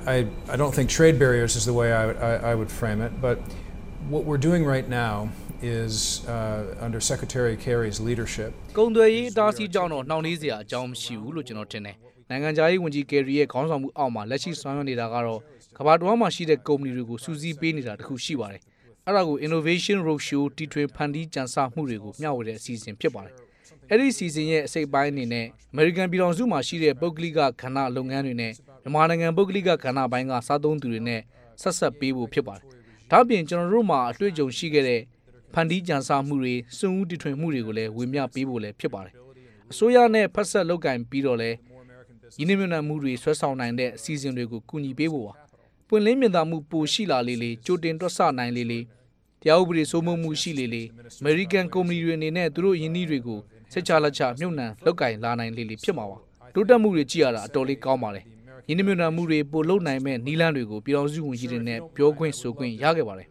I don't think trade barriers is the way I would frame it, but what we're doing right now is under Secretary Kerry's leadership. ကုန်သွယ်ရေးအတားအဆီးကြောင့်တော့နှောင့်နှေးစရာအကြောင်းမရှိဘူးလို့ကျွန်တော်ထင်တယ်နိုင်ငံခြားရေးဝန်ကြီးကယ်ရီရဲ့ခေါင်းဆောင်မှုအောက်မှာလက်ရှိဆောင်ရွက်နေတာကတော့ကမ္ဘာတစ်ဝန်းမှာရှိတဲ့ကုမ္ပဏီတွေကိုစူးစီးပေးနေတာတခုရှိပါတယ်အဲ့ဒါကို Innovation Roadshow တီထွင်ဖန်တီးကြံစမှုတွေကိုမျှဝေတဲ့အစီအစဉ်ဖြစ်ပါတယ်အဲ့ဒီအစီအစဉ်ရဲ့အစိတ်ပိုင်းအနေနဲ့ American ပြည်ထောင်စုမှာရှိတဲ့ပုဂ္ဂလိကကဏ္ဍလုပ်ငန်းတွေနဲ့မြန်မာနိုင်ငံပုဂ္ဂလိကကဏ္ဍပိုင်းကစားသုံးသူတွေနဲ့ဆက်ဆက်ပေးဖို့ဖြစ်ပါတယ်ဒါ့အပြင်ကျွန်တော်တို့မှာအတွေ့အကြုံရှိခဲ့တဲ့ဖန်တီးကြံစမှုတွေစွန့်ဦးတီထွင်မှုတွေကိုလည်းဝေမျှပေးဖို့လည်းဖြစ်ပါတယ်အစိုးရနဲ့ဖက်ဆက်လုပ်ကင်ပြီးတော့လည်းရင်းနှီးမြှုပ်နှံမှုတွေဆွဲဆောင်နိုင်တဲ့အစီအစဉ်တွေကိုကူညီပေးဖို့ပါပွင့်လင်းမြင်သာမှုပိုရှိလာလေလေကြိုတင်တွက်ဆနိုင်လေလေတရားဥပဒေစိုးမိုးမှုရှိလေလေ American ကုမ္ပဏီတွေအနေနဲ့သူတို့ယင်းနှီးတွေကိုဆက်ချလက်ချမြှုပ်နှံလုပ်ကင်လာနိုင်လေလေဖြစ်မှာပါတိုးတက်မှုတွေကြည့်ရတာအတော်လေးကောင်းပါတယ်ရင်းနှီးမြှုပ်နှံမှုတွေပိုလုပ်နိုင်မဲ့နည်းလမ်းတွေကိုပြည်ထောင်စုဝန်ကြီးတွေနဲ့ပြောခွင့်ဆိုခွင့်ရခဲ့ပါတယ်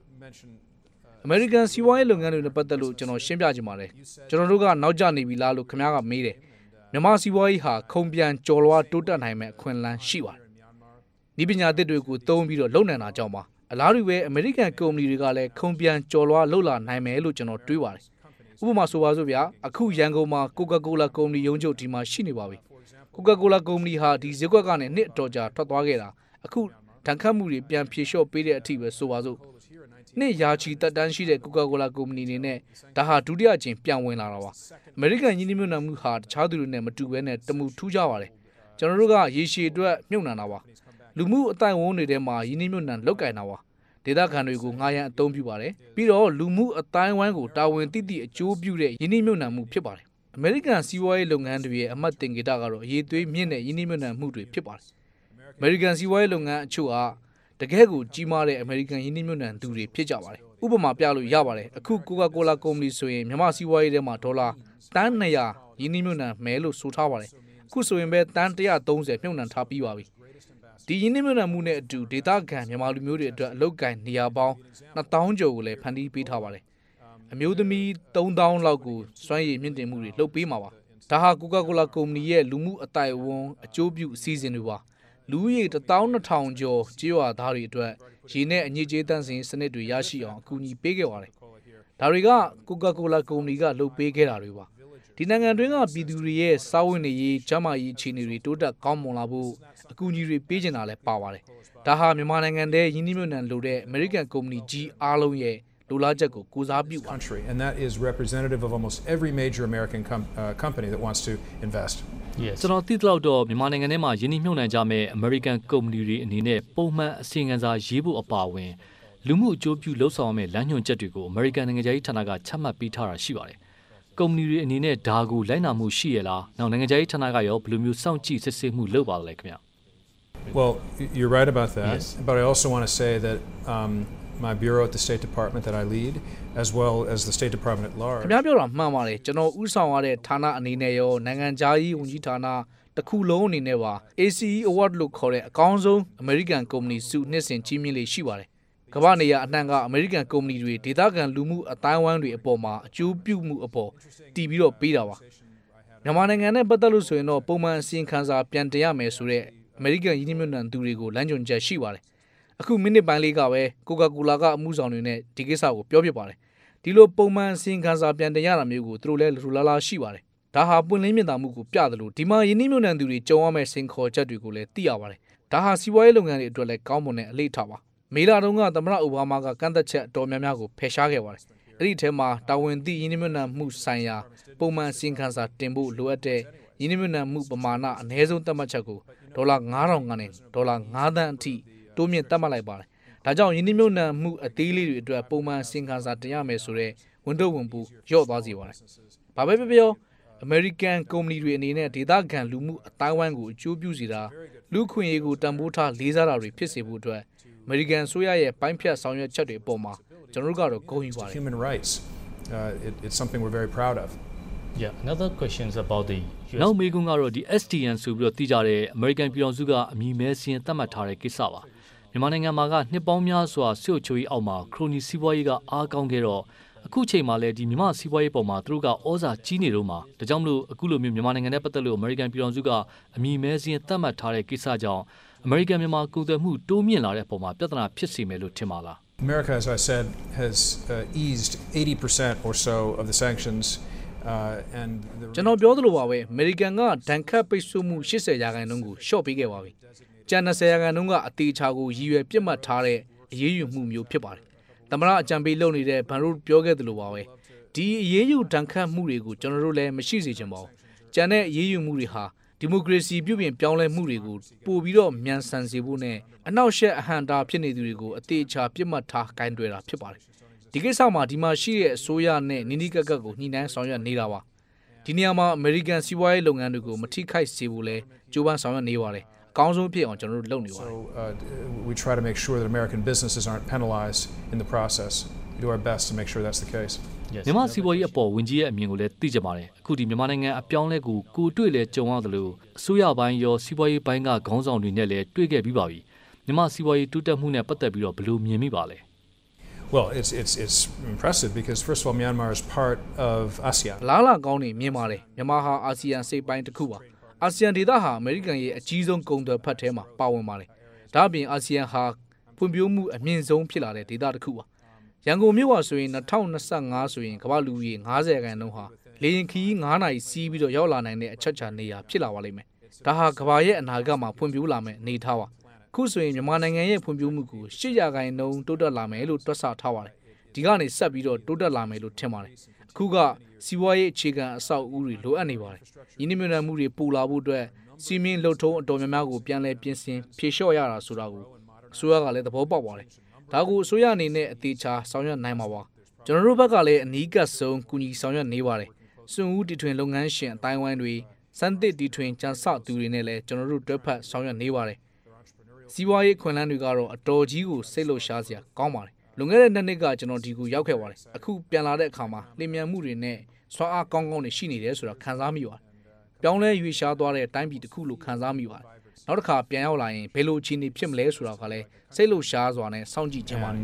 American စီးပွားရေးလုပ်ငန်းတွေနဲ့ပတ်သက်လို့ကျွန်တော်ရှင်းပြချင်ပါတယ်ကျွန်တော်တို့ကနောက်ကျနေပြီလားလို့ခင်ဗျားကမေးတယ်မြန်မာစီးပွားရေးဟာခုံပြန်ကြော်လွှားတိုးတက်နိုင်မဲ့အခွင့်အလမ်းရှိပါတယ်ဒီပညာသစ်တွေကိုသုံးပြီးတော့လုပ်နိုင်တာကြောင့်ပါအလားတူပဲ American ကုမ္ပဏီတွေကလည်းခုံပြန်ကြော်လွှားလုပ်လာနိုင်မယ်လို့ကျွန်တော်တွေးပါတယ်ဥပမာဆိုပါစို့ဗျာအခုရန်ကုန်မှာ Coca-Cola ကုမ္ပဏီရုံးချုပ်ဒီမှာရှိနေပါပြီ Coca-Cola ကုမ္ပဏီဟာဒီဈေးကွက်ကနေနှစ်အတော်ကြာထွက်သွားခဲ့တာအခုတန်ခတ်မှုတွေပြန်ဖြေလျှော့ပေးတဲ့အထိပဲဆိုပါစို့နှစ်ရာချီတက်တန်းရှိတဲ့ Coca-Cola ကုမ္ပဏီအနေနဲ့ဒါဟာဒုတိယအကြိမ်ပြန်ဝင်လာတာပါအမေရိကန်ယင်းနှိမ့်ညွတ်နှံမှုဟာတခြားသူတွေနဲ့မတူဘဲနဲ့တမှုထူးခြားပါတယ်ကျွန်တော်တို့ကရေရှည်အတွက်မြုပ်နှံတာပါလူမှုအတိုင်းအဝန်တွေထဲမှာယင်းနှိမ့်ညွတ်နှံလောက်ကင်တာပါဒေသခံတွေကိုငှားရမ်းအသုံးပြုပါတယ်ပြီးတော့လူမှုအတိုင်းဝိုင်းကိုတာဝန်တိတိအကျိုးပြုတဲ့ယင်းနှိမ့်ညွတ်နှံမှုဖြစ်ပါတယ်အမေရိကန်စီးပွားရေးလုပ်ငန်းတွေရဲ့အမှတ်သင်္ကေတကတော့အရေးသွေးမြင့်တဲ့ယင်းနှိမ့်ညွတ်နှံမှုတွေဖြစ်ပါတယ်အမေရိကန်စီးပွားရေးလုပ်ငန်းအချို့ဟာတကယ်ကိုကြီးမားတဲ့အမေရိကန်ယင်းနှိမ့်ညွတ်နှံသူတွေဖြစ်ကြပါတယ်ဥပမာပြလို့ရပါတယ်အခု Coca-Cola ကုမ္ပဏီဆိုရင်မြန်မာစီးပွားရေးထဲမှာဒေါ်လာတန်း200ယင်းနှိမ့်ညွတ်နှံမယ်လို့ဆိုထားပါတယ်အခုဆိုရင်ပဲတန်း130မြုပ်နှံထားပြီးပါပြီဒီယင်းနှိမ့်ညွတ်နှံမှုနဲ့အတူဒေသခံမြန်မာလူမျိုးတွေအတွက်အလုပ်ကိုင်နေရာပေါင်း2000ကျော်ကိုလည်းဖန်တီးပေးထားပါတယ်အမျိုးသမီး3000လောက်ကိုစွမ်းရည်မြင့်တင်မှုတွေလုပ်ပေးမှာပါဒါဟာ Coca-Cola ကုမ္ပဏီရဲ့လူမှုအတိုင်းအဝန်အကျိုးပြုအစည်းအဝေးတွေပါလူဦးရေ12000ကျော်ကြေးရွာသားတွေအတွက်ရေနဲ့အညစ်အကြေးတန့်စင်စနစ်တွေရရှိအောင်အကူအညီပေးခဲ့ပါတယ်ဒါတွေက Coca-Cola ကုမ္ပဏီကလုပ်ပေးခဲ့တာတွေပါဒီနိုင်ငံတွင်းကပြည်သူတွေရဲ့စားဝတ်နေရေးကျန်းမာရေးအခြေအနေတွေတိုးတက်ကောင်းမွန်လာဖို့အကူအညီတွေပေးချင်တာလည်းပါပါတယ်ဒါဟာမြန်မာနိုင်ငံထဲယင်းနှိမ့်ညွတ်နှံလို့တဲ့အမေရိကန်ကုမ္ပဏီကြီးအားလုံးရဲ့လိုလားချက်ကိုကိုစားပြုပါ country, and that is representative of almost every major American company that wants to invest. ကျွန်တော်သိသလောက်တော့မြန်မာနိုင်ငံထဲမှာယင်းနှိမ့်ညွတ်နှံကြမဲ့ American ကုမ္ပဏီတွေအနေနဲ့ပုံမှန်အစီအငံစာရေးဖို့အပါအဝင်လူမှုအကျိုးပြုလှုပ်ဆောင်ရမယ့်လမ်းညွှန်ချက်တွေကို American နိုင်ငံခြားရေးဌာနကချမှတ်ပေးထားတာရှိပါတယ်ကုမ္ပဏီတွေအနေနဲ့ဒါကိုလိုက်နာမှုရှိရလားနောက်နိုင်ငံခြားရေးဌာနကရောဘယ်လိုမျိုးစောင့်ကြည့်စစ်ဆေးမှုလုပ်ပါလဲခင်ဗျ Well, you're right about that, but I also want to say that my bureau at the State Department that I lead, as well as the State Department at large. ခင်ဗျားပြောတာမှန်ပါတယ်ကျွန်တော်ဥဆောင်ရတဲ့ဌာနအနေနဲ့ရောနိုင်ငံခြားရေးဝန်ကြီးဌာနတစ်ခုလုံးအနေနဲ့ပါ ACE Award လို့ခေါ်တဲ့အကောင်းဆုံး American ကုမ္ပဏီဆုနှစ်စဉ်ကြီးမြင့်လေးရှိပါတယ်ကမ္ဘာနေရာအနှံ့က American ကုမ္ပဏီတွေဒေသခံလူမှုအတိုင်းအဝိုင်းတွေအပေါ်မှာအကျိုးပြုမှုအပေါ်တည်ပြီးတော့ပေးတာပါမြန်မာနိုင်ငံနဲ့ပတ်သက်လို့ဆိုရင်တော့ပုံမှန်အစီရင်ခံစာပြန်တင်ရမယ်ဆိုတဲ့ American ယင်းနှိမ့်ညွတ်နှံသူတွေကိုလမ်းညွှန်ချက်ရှိပါတယ်အခုမိနစ်ပိုင်းလေးကပဲ Coca-Cola ကအမှုဆောင်တွေနဲ့ဒီကိစ္စကိုပြောပြပါတယ်ဒီလိုပုံမှန်အစီရင်ခံစာပြန်တင်ရတာမျိုးကိုသူတို့လည်းလူလာလာရှိပါတယ်ဒါဟာပွင့်လင်းမြင်သာမှုကိုပြတယ်လို့ဒီမှာယင်းနှိမ့်ညွတ်နှံသူတွေကြုံရမယ့်စိန်ခေါ်ချက်တွေကိုလည်းသိရပါတယ်ဒါဟာစီးပွားရေးလုပ်ငန်းတွေအတွက်လည်းကောင်းမွန်တဲ့အလေးထားပါမေလတုန်းကသမ္မတအိုဘားမားကကန့်သက်ချက်အတော်များများကိုဖယ်ရှားခဲ့ပါတယ်အဲ့ဒီထဲမှာတာဝန်သိယင်းနှိမ့်ညွတ်နှံမှုဆိုင်ရာပုံမှန်အစီရင်ခံစာတင်ဖို့လိုအပ်တဲ့ယင်းနှိမ့်ညွတ်နှံမှုပမာဏအနည်းဆုံးသတ်မှတ်ချက်ကိုဒေါ်လာ9000ကနေဒေါ်လာ9သန်းအထိတိုးမြင့်သတ်မှတ်လိုက်ပါတယ်ဒါကြောင့်ယင်းနှိမ့်ညွတ်နှံမှုအသေးလေးတွေအတွက်ပုံမှန်အစီရင်ခံစာတင်ရမယ်ဆိုတဲ့ဝန်ထုတ်ဝန်ပိုးလျော့သွားစေပါတယ်ဘာပဲပြော American ကုမ္ပဏီတွေအနေနဲ့ဒေသခံလူမှုအတိုင်းဝိုင်းကိုအကျိုးပြုစေတာလူခွင့်ရေးကိုတန်ဖိုးထားလေးစားတာတွေဖြစ်စေဖို့အတွက် American ဆိုရရဲ့ပိုင်းဖြတ်ဆောင်ရွက်ချက်တွေအပေါ်မှာကျွန်တော်တို့ကတော့ဂုဏ်ယူပါတယ် Human rights, it's something we're very proud of. Yeah, another question is about the US. နောက်မေးခွန်းကတော့ဒီ STN ဆိုပြီးတော့သိကြတဲ့ American ပြည်ထောင်စုကအမည်မဲစင်းသတ်မှတ်ထားတဲ့ကိစ္စပါမြန်မာနိုင်ငံမှာကနှစ်ပေါင်းများစွာဆွေးချိုးရေးအောက်မှာခရိုနီစီးပွားရေးကအားကောင်းခဲ့တော့အခုချိန်မှာလည်းဒီမြန်မာစီးပွားရေးပေါ်မှာသူတို့ကဩဇာကြီးနေတော့မှာဒါကြောင့်မလို့အခုလိုမျိုးမြန်မာနိုင်ငံနဲ့ပတ်သက်လို့ American ပြည်ထောင်စုကအမည်မဲစင်းသတ်မှတ်ထားတဲ့ကိစ္စကြောင့် American မြန်မာကုန်သွယ်မှုတိုးမြင့်လာတဲ့အပေါ်မှာပြဿနာဖြစ်စေမယ်လို့ထင်ပါလား America, as I said, has eased 80% or so of the sanctions. ကျွန်တော်ပြောသလိုပါပဲ American ကဒဏ်ခတ်ပိတ်ဆို့မှု80%ကိုရှော့ပေးခဲ့ပါပြီကျန်20%ကအသေးချာကိုရည်ရွယ်ပြစ်မှတ်ထားတဲ့အရေးယူမှုမျိုးဖြစ်ပါတယ်သမ္မတအကြံပေးလုပ်နေတဲ့ဘန်ရိုပြောခဲ့သလိုပါပဲဒီအရေးယူဒဏ်ခတ်မှုတွေကိုကျွန်တော်တို့လည်းမရှိစေချင်ပါဘူးကျန်တဲ့အရေးယူမှုတွေဟာဒီမိုကရေစီပြုပြင်ပြောင်းလဲမှုတွေကိုပို့ပြီးတော့မြန်ဆန်စေဖို့နဲ့အနောက်ရှက်အဟန့်တာဖြစ်နေသူတွေကိုအသေးချာပြစ်မှတ်ထားဂိုင်းတွယ်တာဖြစ်ပါတယ်ဒီကိစ္စမှာဒီမှာရှိတဲ့အစိုးရနဲ့နီးနီးကပ်ကပ်ကိုညှိနှိုင်းဆောင်ရွက်နေတာပါဒီနေရာမှာ American စီးပွားရေးလုပ်ငန်းတွေကိုမထိခိုက်စေဖို့လဲကြိုးပမ်းဆောင်ရွက်နေပါတယ်အကောင်းဆုံးဖြစ်အောင်ကျွန်တော်တို့လုပ်နေပါတယ် we try to make sure that American businesses aren't penalized in the process. We do our best to make sure that's the case. မြန်မာစီးပွားရေးအပေါ်ဝင်ကြီးရဲ့အမြင်ကိုလည်းသိကြပါတယ်အခုဒီမြန်မာနိုင်ငံအပြောင်းလဲကိုတွေ့လဲကြုံရတယ်လို့အစိုးရပိုင်းရောစီးပွားရေးပိုင်းကခေါင်းဆောင်တွေနဲ့လည်းတွေ့ခဲ့ပြီးပါပြီမြန်မာစီးပွားရေးတိုးတက်မှုနဲ့ပတ်သက်ပြီးတော့ဘယ်လိုမြင်မိပါလဲ Well, it's impressive because first of all, Myanmar is part of ASEAN. လားလာကောင်းနေမြင်ပါတယ်မြန်မာဟာအာဆီယံစိတ်ပိုင်းတစ်ခုပါအာဆီယံဒေသဟာအမေရိကန်ရဲ့အကြီးဆုံးကုန်သွယ်ဖက်ထဲမှာပါဝင်ပါတယ်ဒါ့အပြင်အာဆီယံဟာဖွံ့ဖြိုးမှုအမြင့်ဆုံးဖြစ်လာတဲ့ဒေသတစ်ခုပါရန်ကုန်မြို့ဟာဆိုရင်2025ဆိုရင်ကမ္ဘာလူကြီး90ခန်းလုံးဟာလေရင်ခီး9နာရီစီးပြီးတော့ရောက်လာနိုင်တဲ့အချက်ချာနေရာဖြစ်လာပါလိမ့်မယ်ဒါဟာကမ္ဘာရဲ့အနာဂတ်မှာဖွံ့ဖြိုးလာမယ့်အနေအထားပါခုဆိုရင်မြန်မာနိုင်ငံရဲ့ဖွံ့ဖြိုးမှုကို800ခန်းနှုန်းတိုးတက်လာမယ်လို့တွက်ဆထားပါတယ်ဒီကနေဆက်ပြီးတော့တိုးတက်လာမယ်လို့ထင်ပါတယ်အခုကစီးပွားရေးအခြေခံအဆောက်အဦတွေလိုအပ်နေပါတယ်ယင်းနှမြင်မှုတွေပူလာဖို့အတွက်စီမင်းလှုပ်ထုံးအတော်များများကိုပြန်လည်ပြင်ဆင်ဖြေလျှော့ရတာဆိုတာကိုအစိုးရကလည်းသဘောပေါက်ပါတယ်ဒါကိုအစိုးရအနေနဲ့အသေးချာဆောင်ရွက်နိုင်မှာပါကျွန်တော်တို့ဘက်ကလည်းအနီးကပ်ဆုံးကူညီဆောင်ရွက်နေပါတယ်စွန့်ဦးတီထွင်လုပ်ငန်းရှင်အတိုင်းဝိုင်းတွေစမ်းသစ်တီထွင်ကြံစသူတွေနဲ့လည်းကျွန်တော်တို့တွဲဖက်ဆောင်ရွက်နေပါတယ်စီးပွားရေးခွင့်လန်းတွေကတော့အတော်ကြီးကိုစိတ်လှုပ်ရှားစရာကောင်းပါတယ်လွန်ခဲ့တဲ့နှစ်ကကျွန်တော်ဒီကိုရောက်ခဲ့ပါတယ်အခုပြန်လာတဲ့အခါမှာလျင်မြန်မှုတွေနဲ့စွမ်းအားကောင်းကောင်းတွေရှိနေတယ်ဆိုတာခံစားမိပါတယ်ပြောင်းလဲရွေ့ရှားသွားတဲ့အတိုင်းပြည်တစ်ခုလို့ခံစားမိပါတယ်နောက်တစ်ခါပြန်ရောက်လာရင်ဘယ်လိုအခြေအနေဖြစ်မလဲဆိုတာကလည်းစိတ်လှုပ်ရှားစွာနဲ့စောင့်ကြည့်ခြင်းပါတယ်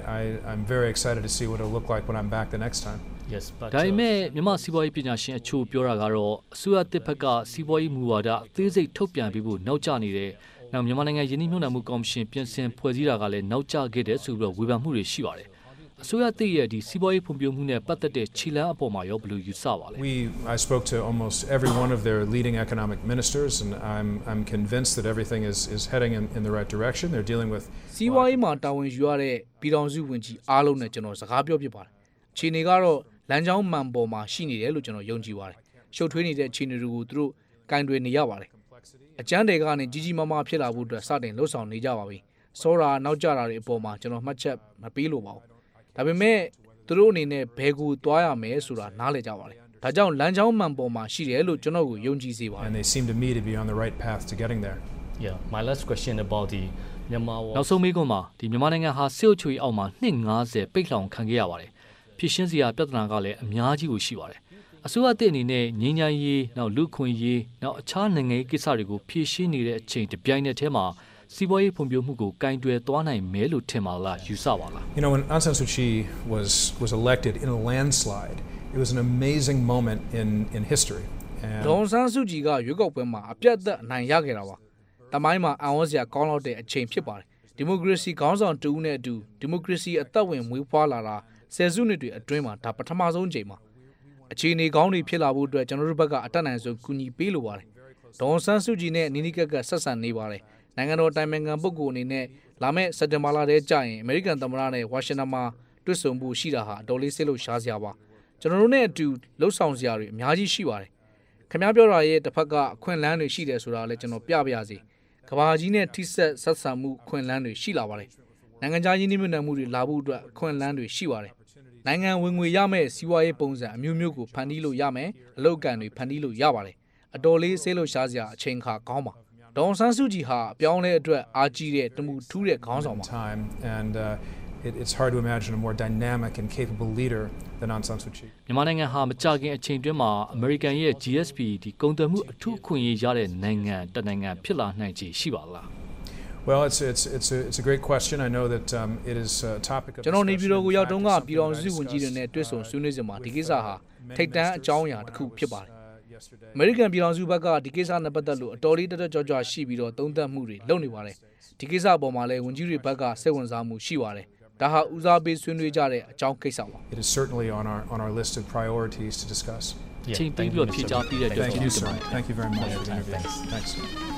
I'm very excited to see what it'll look like when I'm back the next time. Yes, but ဒါပေမဲ့မြန်မာစီးပွားရေးပညာရှင်အချို့ပြောတာကတော့အစိုးရတစ်ဖက်ကစီးပွားရေးမူဝါဒအသေးစိတ်ထုတ်ပြန်ပြီးဖို့နောက်ကျနေတဲ့နောက်မြန်မာနိုင်ငံယင်းနှိမ့်နှံမှုကော်မရှင်ပြင်ဆင်ဖွဲ့စည်းတာကလည်းနောက်ကျခဲ့တဲ့ဆိုပြီးတော့ဝေဖန်မှုတွေရှိပါတယ်အစိုးရတစ်ရဲ့ဒီစီးပွားရေးဖွံ့ဖြိုးမှုနဲ့ပတ်သက်တဲ့ခြေလှမ်းအပေါ်မှာရောဘယ်လိုယူဆပါလဲ I spoke to almost every one of their leading economic ministers, and I'm convinced that everything is heading in the right direction. They're dealing with စီးပွားရေးမှာတာဝန်ယူရတဲ့ပြည်ထောင်စုဝန်ကြီးအားလုံးနဲ့ကျွန်တော်စကားပြောဖြစ်ပါတယ်အခြေအနေကတော့လမ်းကြောင်းမှန်ပေါ်မှာရှိနေတယ်လို့ကျွန်တော်ယုံကြည်ပါတယ်ရှုပ်ထွေးနေတဲ့အခြေအနေတွေကိုသူတို့ကင်တွယ်နေရပါတယ်အကျန်းတွေကနေကြီးကြီးမားမားဖြစ်လာဖို့အတွက်စတင်လှုပ်ဆောင်နေကြပါပြီစောတာနောက်ကျတာတွေအပေါ်မှာကျွန်တော်မှတ်ချက်မပေးလို့ပါဘူးဒါပေမဲ့သူတို့အနေနဲ့ဘယ်ကိုသွားရမယ်ဆိုတာနားလည်ကြပါတယ်ဒါကြောင့်လမ်းကြောင်းမှန်ပေါ်မှာရှိတယ်လို့ကျွန်တော်ကိုယုံကြည်စေပါတယ် and they seem to me to be on the right path to getting there. yeah, my last question about the Myanmar war. နောက်ဆုံးမေးခွန်းမှာဒီမြန်မာနိုင်ငံဟာစစ်အုပ်ချုပ်ရေးအောက်မှာနှစ်90ပိတ်လှောင်ခံခဲ့ရပါတယ်ဖြစ်ရှင်းစရာပြဿနာကလည်းအများကြီးကိုရှိပါတယ်အစိုးရတဲ့အနေနဲ့ငြိမ်းချမ်းရေးနောက်လူခွင့်ရေးနောက်အခြားနိုင်ငံရေးကိစ္စတွေကိုဖြေရှင်းနေတဲ့အချိန်တစ်ပြိုင်နက်တည်းမှာစီးပွားရေးဖွံ့ဖြိုးမှုကိုကင်တွယ်သွားနိုင်မယ်လို့ထင်ပါလားယူဆပါလား You know, when Aung San Suu Kyi was elected in a landslide, it was an amazing moment in history. ဒေါ်ဆန်းစုကြည်ကရွေးကောက်ပွဲမှာအပြတ်အသတ်အနိုင်ရခဲ့တာပါ။တမိုင်းမှာအံ့ဩစရာကောင်းလောက်တဲ့အချိန်ဖြစ်ပါတယ်။ဒီမိုကရေစီခေါင်းဆောင်တူဦးနဲ့အတူဒီမိုကရေစီအသက်ဝင်မွေးဖွားလာတာဆယ်စုနှစ်တွေအတွင်းမှာဒါပထမဆုံးအချိန်ပါ။အခြေအနေကောင်းတွေဖြစ်လာဖို့အတွက်ကျွန်တော်တို့ဘက်ကအတတ်နိုင်ဆုံးကူညီပေးလိုပါတယ်။ဒေါ်ဆန်းစုကြည်နဲ့နီနီကက်ကဆက်ဆံနေပါတယ်။နိုင်ငံတော်တိုင်ပင်ခံပုဂ္ဂိုလ်အနေနဲ့လာမယ့်စက်တင်ဘာလထဲကျရင်အမေရိကန်သမ္မတနဲ့ဝါရှင်တန်မှာတွေ့ဆုံဖို့ရှိတာဟာအတော်လေးစိတ်လှုပ်ရှားစရာပါ။ကျွန်တော်တို့နဲ့အတူလှုပ်ဆောင်စရာတွေအများကြီးရှိပါတယ်။ခင်ဗျားပြောတာရဲ့တစ်ဖက်ကအခွင့်အလမ်းတွေရှိတယ်ဆိုတာလည်းကျွန်တော်ပြပါရစေကဘာကြီးနဲ့ထိဆက်ဆံမှုအခွင့်အလမ်းတွေရှိလာပါတယ်နိုင်ငံခြားရင်းနှီးမြှုပ်နှံမှုတွေလာဖို့အတွက်အခွင့်အလမ်းတွေရှိပါတယ်နိုင်ငံဝင်ငွေရမယ့်စီးပွားရေးပုံစံအမျိုးမျိုးကိုဖန်တီးလို့ရမယ်အလုပ်အကံတွေဖန်တီးလို့ရပါတယ်အတော်လေးစိတ်လှုပ်ရှားစရာအချိန်ခါကောင်းပါဒေါ်ဆန်းစုကြည်ဟာအပြောင်းလဲအတွက်အားကြီးတဲ့တမှုထူးတဲ့ခေါင်းဆောင်ပါ and it's hard to imagine a more dynamic and capable leader than Aung San Suu Kyi. မြန်မာနိုင်ငံဟာမကြာခင်အချိန်တွင်းမှာအမေရိကန်ရဲ့ GSP ဒီကုန်သွယ်မှုအထူးအခွင့်အရေးရတဲ့နိုင်ငံတနိုင်ငံဖြစ်လာနိုင်ခြေရှိပါလား Well, it's a great question. I know that it is a topic of ကျွန်တော်နေပြည်တော်ကိုရောက်တော့ကပြည်တော်စုဝန်ကြီးတွေနဲ့တွေ့ဆုံဆွေးနွေးစဉ်မှာဒီကိစ္စဟာထိပ်တန်းအကြောင်းအရာတစ်ခုဖြစ်ပါတယ်အမေရိကန်ပြည်တော်စုဘက်ကဒီကိစ္စနဲ့ပတ်သက်လို့အတော်လေးတက်ကြွရှိပြီးတော့သုံးသပ်မှုတွေလုပ်နေပါတယ်ဒီကိစ္စအပေါ်မှာလည်းဝန်ကြီးတွေဘက်ကစိတ်ဝင်စားမှုရှိပါတယ်ဒါဟာဦးစားပေးဆွေးနွေးကြတဲ့အကြောင်းကိစ္စပါ It is certainly on our list of priorities to discuss. ချိန်ပြီးတော့ဖြေကြားပြီးတဲ့အတွက် Thank you, sir. Thank you very much for the interview. Thanks.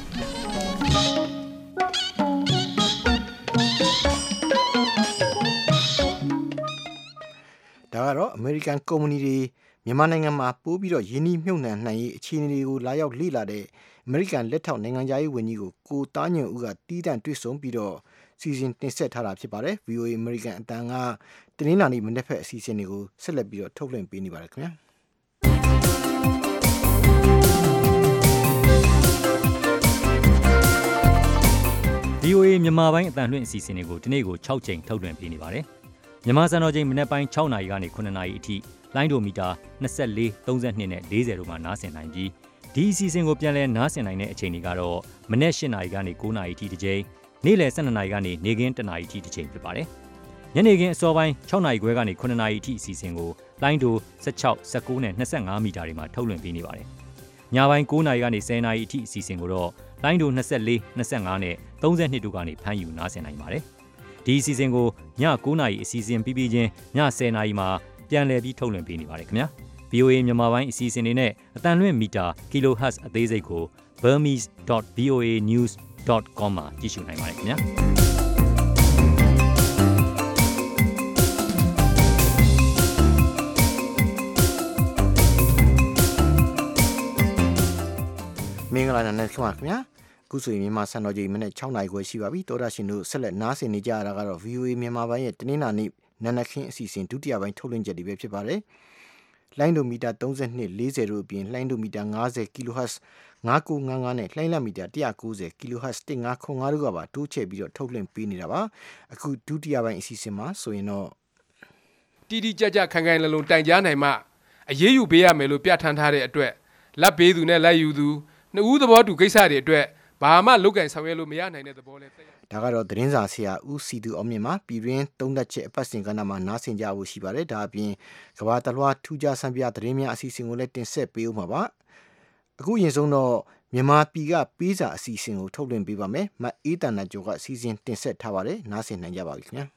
ဒါကတော့ American ကုမ္ပဏီတွေမြန်မာနိုင်ငံမှာပို့ပြီးတော့ယင်းနှိမ့်မြုပ်နှံနိုင်ရေးအခြေအနေတွေကိုလာရောက်လေ့လာတဲ့ American လက်ထောက်နိုင်ငံသားရေးဝန်ကြီးကိုသားညွန့်ဦးကတီးတန့်တွေ့ဆုံပြီးတော့စီစဉ်တင်ဆက်ထားတာဖြစ်ပါတယ် VOA American အတန်ကတနင်္လာနေ့မနေ့ဖက်အစီအစဉ်တွေကိုဆက်လက်ပြီးတော့ထုတ်လွှင့်ပေးနေပါတယ်ခင်ဗျာ VOA မြန်မာပိုင်းအတန်လွှင့်အစီအစဉ်တွေကိုဒီနေ့ကို6ချိန်ထုတ်လွှင့်ပေးနေပါတယ်မြန်မာစံတော်ချိန်မနေ့ပိုင်း6နာရီကနေ9နာရီအထိလိုင်းဒိုမီတာ24 32နဲ့40တို့မှာနားဆင်နိုင်ပြီးဒီအစီအစဉ်ကိုပြန်လည်နားဆင်နိုင်တဲ့အချိန်တွေကတော့မနေ့8နာရီကနေ9နာရီအထိတစ်ချိန်နေ့လယ်12နာရီကနေနေ့ခင်း1နာရီအထိတစ်ချိန်ဖြစ်ပါတယ်ညနေခင်းအစောပိုင်း6နာရီခွဲကနေ9နာရီအထိအစီအစဉ်ကိုလိုင်းဒို16 19နဲ့25မီတာတွေမှာထုတ်လွှင့်ပေးနေပါတယ်ညပိုင်း9နာရီကနေ10နာရီအထိအစီအစဉ်ကိုတော့လိုင်းဒို24 25နဲ့32တို့ကနေဖမ်းယူနားဆင်နိုင်ပါတယ်ဒီအစီအစဉ်ကိုည9:00နာရီအစီအစဉ်ပြီးချင်းည10:00နာရီမှာပြန်လည်ပြီးထုတ်လွှင့်ပေးနေပါတယ်ခင်ဗျာ VOA မြန်မာပိုင်းအစီအစဉ်တွေနဲ့အတန်လွင့်မီတာ kHz အသေးစိတ်ကို burmese.voanews.com မှာကြည့်ရှုနိုင်ပါတယ်ခင်ဗျာမင်္ဂလာနေ့ခင်ဗျာခုဆိုရင်မြန်မာစံတော်ချိန်မိနစ်6နာရီခွဲရှိပါပြီတောတာရှင်တို့ဆက်လက်နားဆင်နေကြရတာကတော့ VOA မြန်မာပိုင်းရဲ့တနင်္လာနေ့နနက်ခင်းအစီအစဉ်ဒုတိယပိုင်းထုတ်လွှင့်ချက်တွေပဲဖြစ်ပါတယ်လိုင်းဒိုမီတာ3240တို့အပြင်လိုင်းဒိုမီတာ50 kHz 9955နဲ့လိုင်းလမီတာ190 kHz 1505တို့ကပါတိုးချဲ့ပြီးတော့ထုတ်လွှင့်ပေးနေတာပါအခုဒုတိယပိုင်းအစီအစဉ်မှာဆိုရင်တော့တီတီကြကြခိုင်ခိုင်လုံလုံတိုင်ကြားနိုင်မှအရေးယူပေးရမယ်လို့ပြဋ္ဌာန်းထားတဲ့အတွက်လက်ပေးသူနဲ့လက်ယူသူနှစ်ဦးသဘောတူကိစ္စတွေအတွက်ဘာမှလုတ်ကင်ဆောင်ရွက်လို့မရနိုင်တဲ့သဘောလဲဒါကတော့သတင်းစာဆရာဦးစီသူအောင်မြင့်မှာပြည်တွင်းသုံးသက်ချက်အပတ်စဉ်ကဏ္ဍမှာနားဆင်ကြဖို့ရှိပါတယ်ဒါအပြင်ကဘာတလွှားထူးခြားဆန်းပြသတင်းများအစီအစဉ်ကိုလည်းတင်ဆက်ပေးဦးမှာပါအခုရင်ဆုံးတော့မြန်မာပြည်ကပေးစာအစီအစဉ်ကိုထုတ်လွှင့်ပေးပါမယ်မအေးတန်နာကျော်ကအစီအစဉ်တင်ဆက်ထားပါတယ်နားဆင်နိုင်ကြပါပြီခင်ဗျာ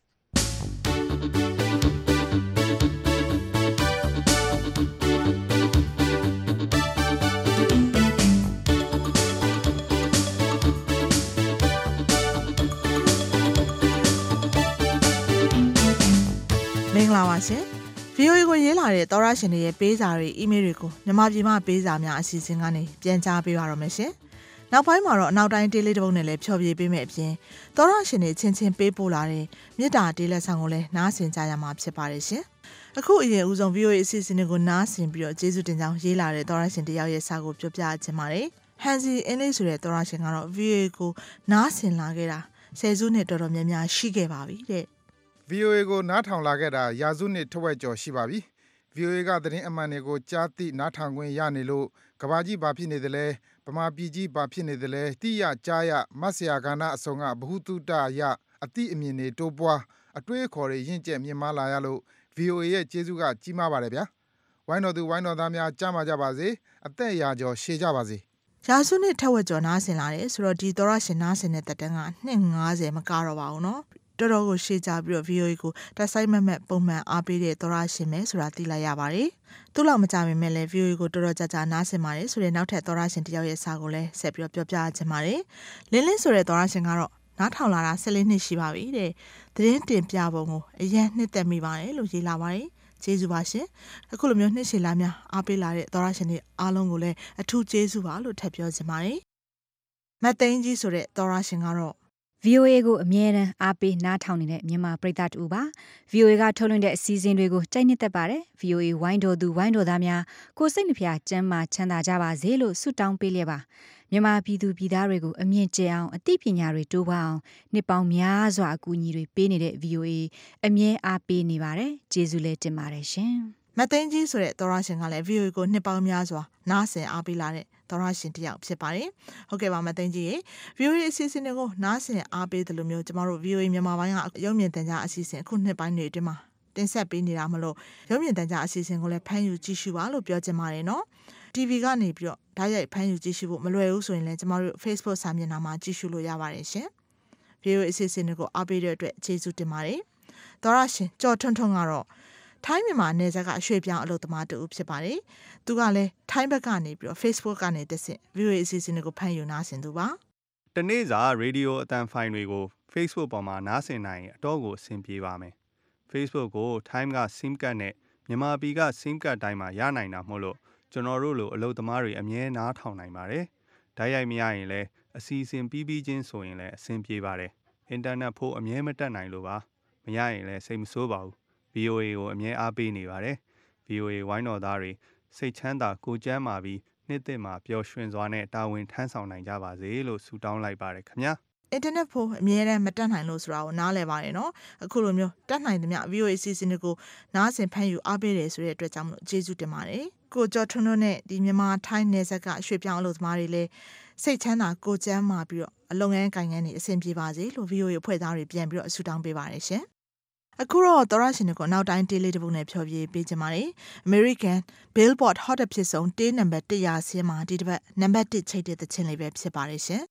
မင်္ဂလာပါရှင် VOA ကိုရေးလာတဲ့သောရရှင်တွေရဲ့ပေးစာတွေအီးမေးလ်တွေကိုမြန်မာပြည်မှာပေးစာများအစီအစဉ်ကနေပြန်ကြားပေးပါရမယ်ရှင်နောက်ပိုင်းမှာတော့အနောက်တိုင်းတေးလေးတစ်ပုဒ်နဲ့လည်းဖျော်ဖြေပေးမယ်အပြင်သောရရှင်တွေချင်းချင်းပေးပို့လာတဲ့မြစ်တာတေးလက်ဆောင်ကိုလည်းနားဆင်ကြရမှာဖြစ်ပါတယ်ရှင်အခုအရင်ဦးဆုံး VOA အစီအစဉ်တွေကိုနားဆင်ပြီးတော့ကျေးဇူးတင်ကြောင်းရေးလာတဲ့သောရရှင်တယောက်ရဲ့စာကိုပြောပြချင်ပါတယ်ဟန်စီအင်းလေးဆိုတဲ့သောရရှင်ကတော့ VOA ကိုနားဆင်လာခဲ့တာဆယ်စုနှစ်တော်တော်များများရှိခဲ့ပါပြီတဲ့ VOA ကိုနားထောင်လာခဲ့တာရာစုနှစ်ထက်ဝက်ကျော်ရှိပါပြီ VOA ကသတင်းအမှန်တွေကိုကြားသိနားထောင်ခွင့်ရနေလို့ကဘာကြီးဘာဖြစ်နေသလဲဗမာပြည်ကြီးဘာဖြစ်နေသလဲတိရကြားရမတ်ဆရာကဏ္ဍအစုံကဘဟုတုတရအတိအမြင်တွေတိုးပွားအတွေးအခေါ်တွေရင့်ကျက်မြင့်မားလာရလို့ VOA ရဲ့ကျေးဇူးကကြီးမားပါတယ်ဗျာဝိုင်းတော်သူဝိုင်းတော်သားများကြားမှာကြပါစေအသက်ရာကျော်ရှည်ကြပါစေရာစုနှစ်ထက်ဝက်ကျော်နားဆင်လာတယ်ဆိုတော့ဒီသောရရှင်နားဆင်တဲ့တက်တန်းကနှစ်90မကတော့ပါဘူးနော်တော်တော်ကိုရှေ့ကြပြီးတော့ VOA ကိုတက်ဆိုင်မက်မက်ပုံမှန်အားပေးတဲ့သောရရှင်ပဲဆိုတာသိလိုက်ရပါတယ်သူ့လောက်မကြပေမဲ့လည်း VOA ကိုတော်တော်ကြာကြာနားဆင်ပါတယ်ဆိုတဲ့နောက်ထပ်သောရရှင်တယောက်ရဲ့စာကိုလည်းဆက်ပြီးပြောပြချင်ပါတယ်လင်းလင်းဆိုတဲ့သောရရှင်ကတော့နားထောင်လာတာ14နှစ်ရှိပါပြီတဲ့သတင်းတင်ပြပုံကိုအရင်နှစ်သက်မိပါတယ်လို့ရေးလာပါတယ်ကျေးဇူးပါရှင်အခုလိုမျိုးနှစ်ရှည်လားများအားပေးလာတဲ့သောရရှင်တွေအားလုံးကိုလည်းအထူးကျေးဇူးပါလို့ထပ်ပြောချင်ပါတယ်မတ်သိန်းကြီးဆိုတဲ့သောရရှင်ကတော့ VOA ကိုအမြဲတမ်းအားပေးနားထောင်နေတဲ့မြန်မာပရိသတ်တူပါ VOA ကထုတ်လွှင့်တဲ့အစီအစဉ်တွေကိုကြိုက်နှစ်သက်ပါတယ် VOA ဝိုင်းတော်သူဝိုင်းတော်သားများကိုစိတ်နှဖျားကျမ်းမာချမ်းသာကြပါစေလို့ဆုတောင်းပေးလျက်ပါမြန်မာပြည်သူပြည်သားတွေကိုအမြင့်ကျက်အောင်အသိပညာတွေတိုးပွားအောင်နှစ်ပေါင်းများစွာအကူအညီတွေပေးနေတဲ့ VOA အမြဲအားပေးနေပါတယ်ကျေးဇူးလည်းတင်ပါတယ်ရှင်မတ်သိန်းကြီးဆိုတဲ့သောရရှင်ကလည်း VOA ကိုနှစ်ပေါင်းများစွာနားဆင်အားပေးလာတဲ့သောရရှင်တယောက်ဖြစ်ပါတယ်ဟုတ်ကဲ့ပါမတ်သိန်းကြီးရေ VOA အစီအစဉ်တွေကိုနားဆင်အားပေးတယ်လို့မျိုးကျမတို့ VOA မြန်မာပိုင်းကရုပ်မြင်သံကြားအစီအစဉ်အခုနှစ်ပိုင်းတွေအတွင်းမှာတင်ဆက်ပေးနေတာမလို့ရုပ်မြင်သံကြားအစီအစဉ်ကိုလည်းဖမ်းယူကြည့်ရှုပါလို့ပြောချင်ပါတယ်နော် TV ကနေပြီးတော့ဓာတ်ရိုက်ဖမ်းယူကြည့်ရှုဖို့မလွယ်ဘူးဆိုရင်လည်းကျမတို့ Facebook စာမျက်နှာမှာကြည့်ရှုလို့ရပါတယ်ရှင် VOA အစီအစဉ်တွေကိုအားပေးတဲ့အတွက်ကျေးဇူးတင်ပါတယ်သောရရှင်ကြော်ထွန်းထွန်းကတော့ထိုင်းမြန်မာနယ်စပ်ကရွှေပြောင်းအလုပ်သမားတူဖြစ်ပါတယ်။သူကလည်းထိုင်းဘက်ကနေပြီးတော့ Facebook ကနေတက်ဆင့် VOA အစီအစဉ်တွေကိုဖန်ယူနားဆင်သူပါ။တနေ့စာရေဒီယိုအသံဖိုင်တွေကို Facebook ပေါ်မှာနားဆင်နိုင်ရင်အတော့ကိုအဆင်ပြေပါမယ်။ Facebook ကို Time က SIM ကတ်နဲ့မြန်မာပြည်က SIM ကတ်တိုင်းမှာရနိုင်တာမို့လို့ကျွန်တော်တို့လိုအလုပ်သမားတွေအမြဲနားထောင်နိုင်ပါတယ်။ဓာတ်ရိုက်မရရင်လည်းအစီအစဉ်ပြီးချင်းဆိုရင်လည်းအဆင်ပြေပါတယ်။အင်တာနက်ဖို့အမြဲမတက်နိုင်လို့ပါ။မရရင်လည်းစိတ်မဆိုးပါဘူး။ VOA ကိုအမြဲအားပေးနေပါတယ်။ VOA ဝိုင်းတော်သားတွေစိတ်ချမ်းသာကိုကျမ်းမာပြီးနှစ်သက်မှာပျော်ရွှင်စွာနဲ့တာဝန်ထမ်းဆောင်နိုင်ကြပါစေလို့ဆုတောင်းလိုက်ပါတယ်ခင်ဗျာအင်တာနက်ဖို့အမြဲတမ်းမတက်နိုင်လို့ဆိုတာကိုနားလည်ပါတယ်နော်အခုလိုမျိုးတက်နိုင်သမျှ VOA အစီအစဉ်တွေကိုနားဆင်ဖန်ယူအားပေးတယ်ဆိုတဲ့အတွက်ကြောင့်မလို့ကျေးဇူးတင်ပါတယ်ကိုကျော်ထွန်းတို့နဲ့ဒီမြန်မာထိုင်းနယ်စပ်ကရွှေပြောင်းအလုပ်သမားတွေလည်းစိတ်ချမ်းသာကိုကျမ်းမာပြီးတော့အလုပ်ငန်းကိုင်ငန်းတွေအဆင်ပြေပါစေလို့ VOA အဖွဲ့သားတွေပြန်ပြီးတော့ဆုတောင်းပေးပါတယ်ရှင်အခုတော့သောရရှင်တွေကိုနောက်တိုင်းတေးလေးတစ်ပုဒ်နဲ့ဖြောပြပေးကြပါမယ် American Billboard Hot ဖြစ်ဆုံးတေးနံပါတ်100ဆင်းမှာဒီတစ်ပတ်နံပါတ်1ချိတ်တဲ့သချင်းလေးပဲဖြစ်ပါတယ်ရှင်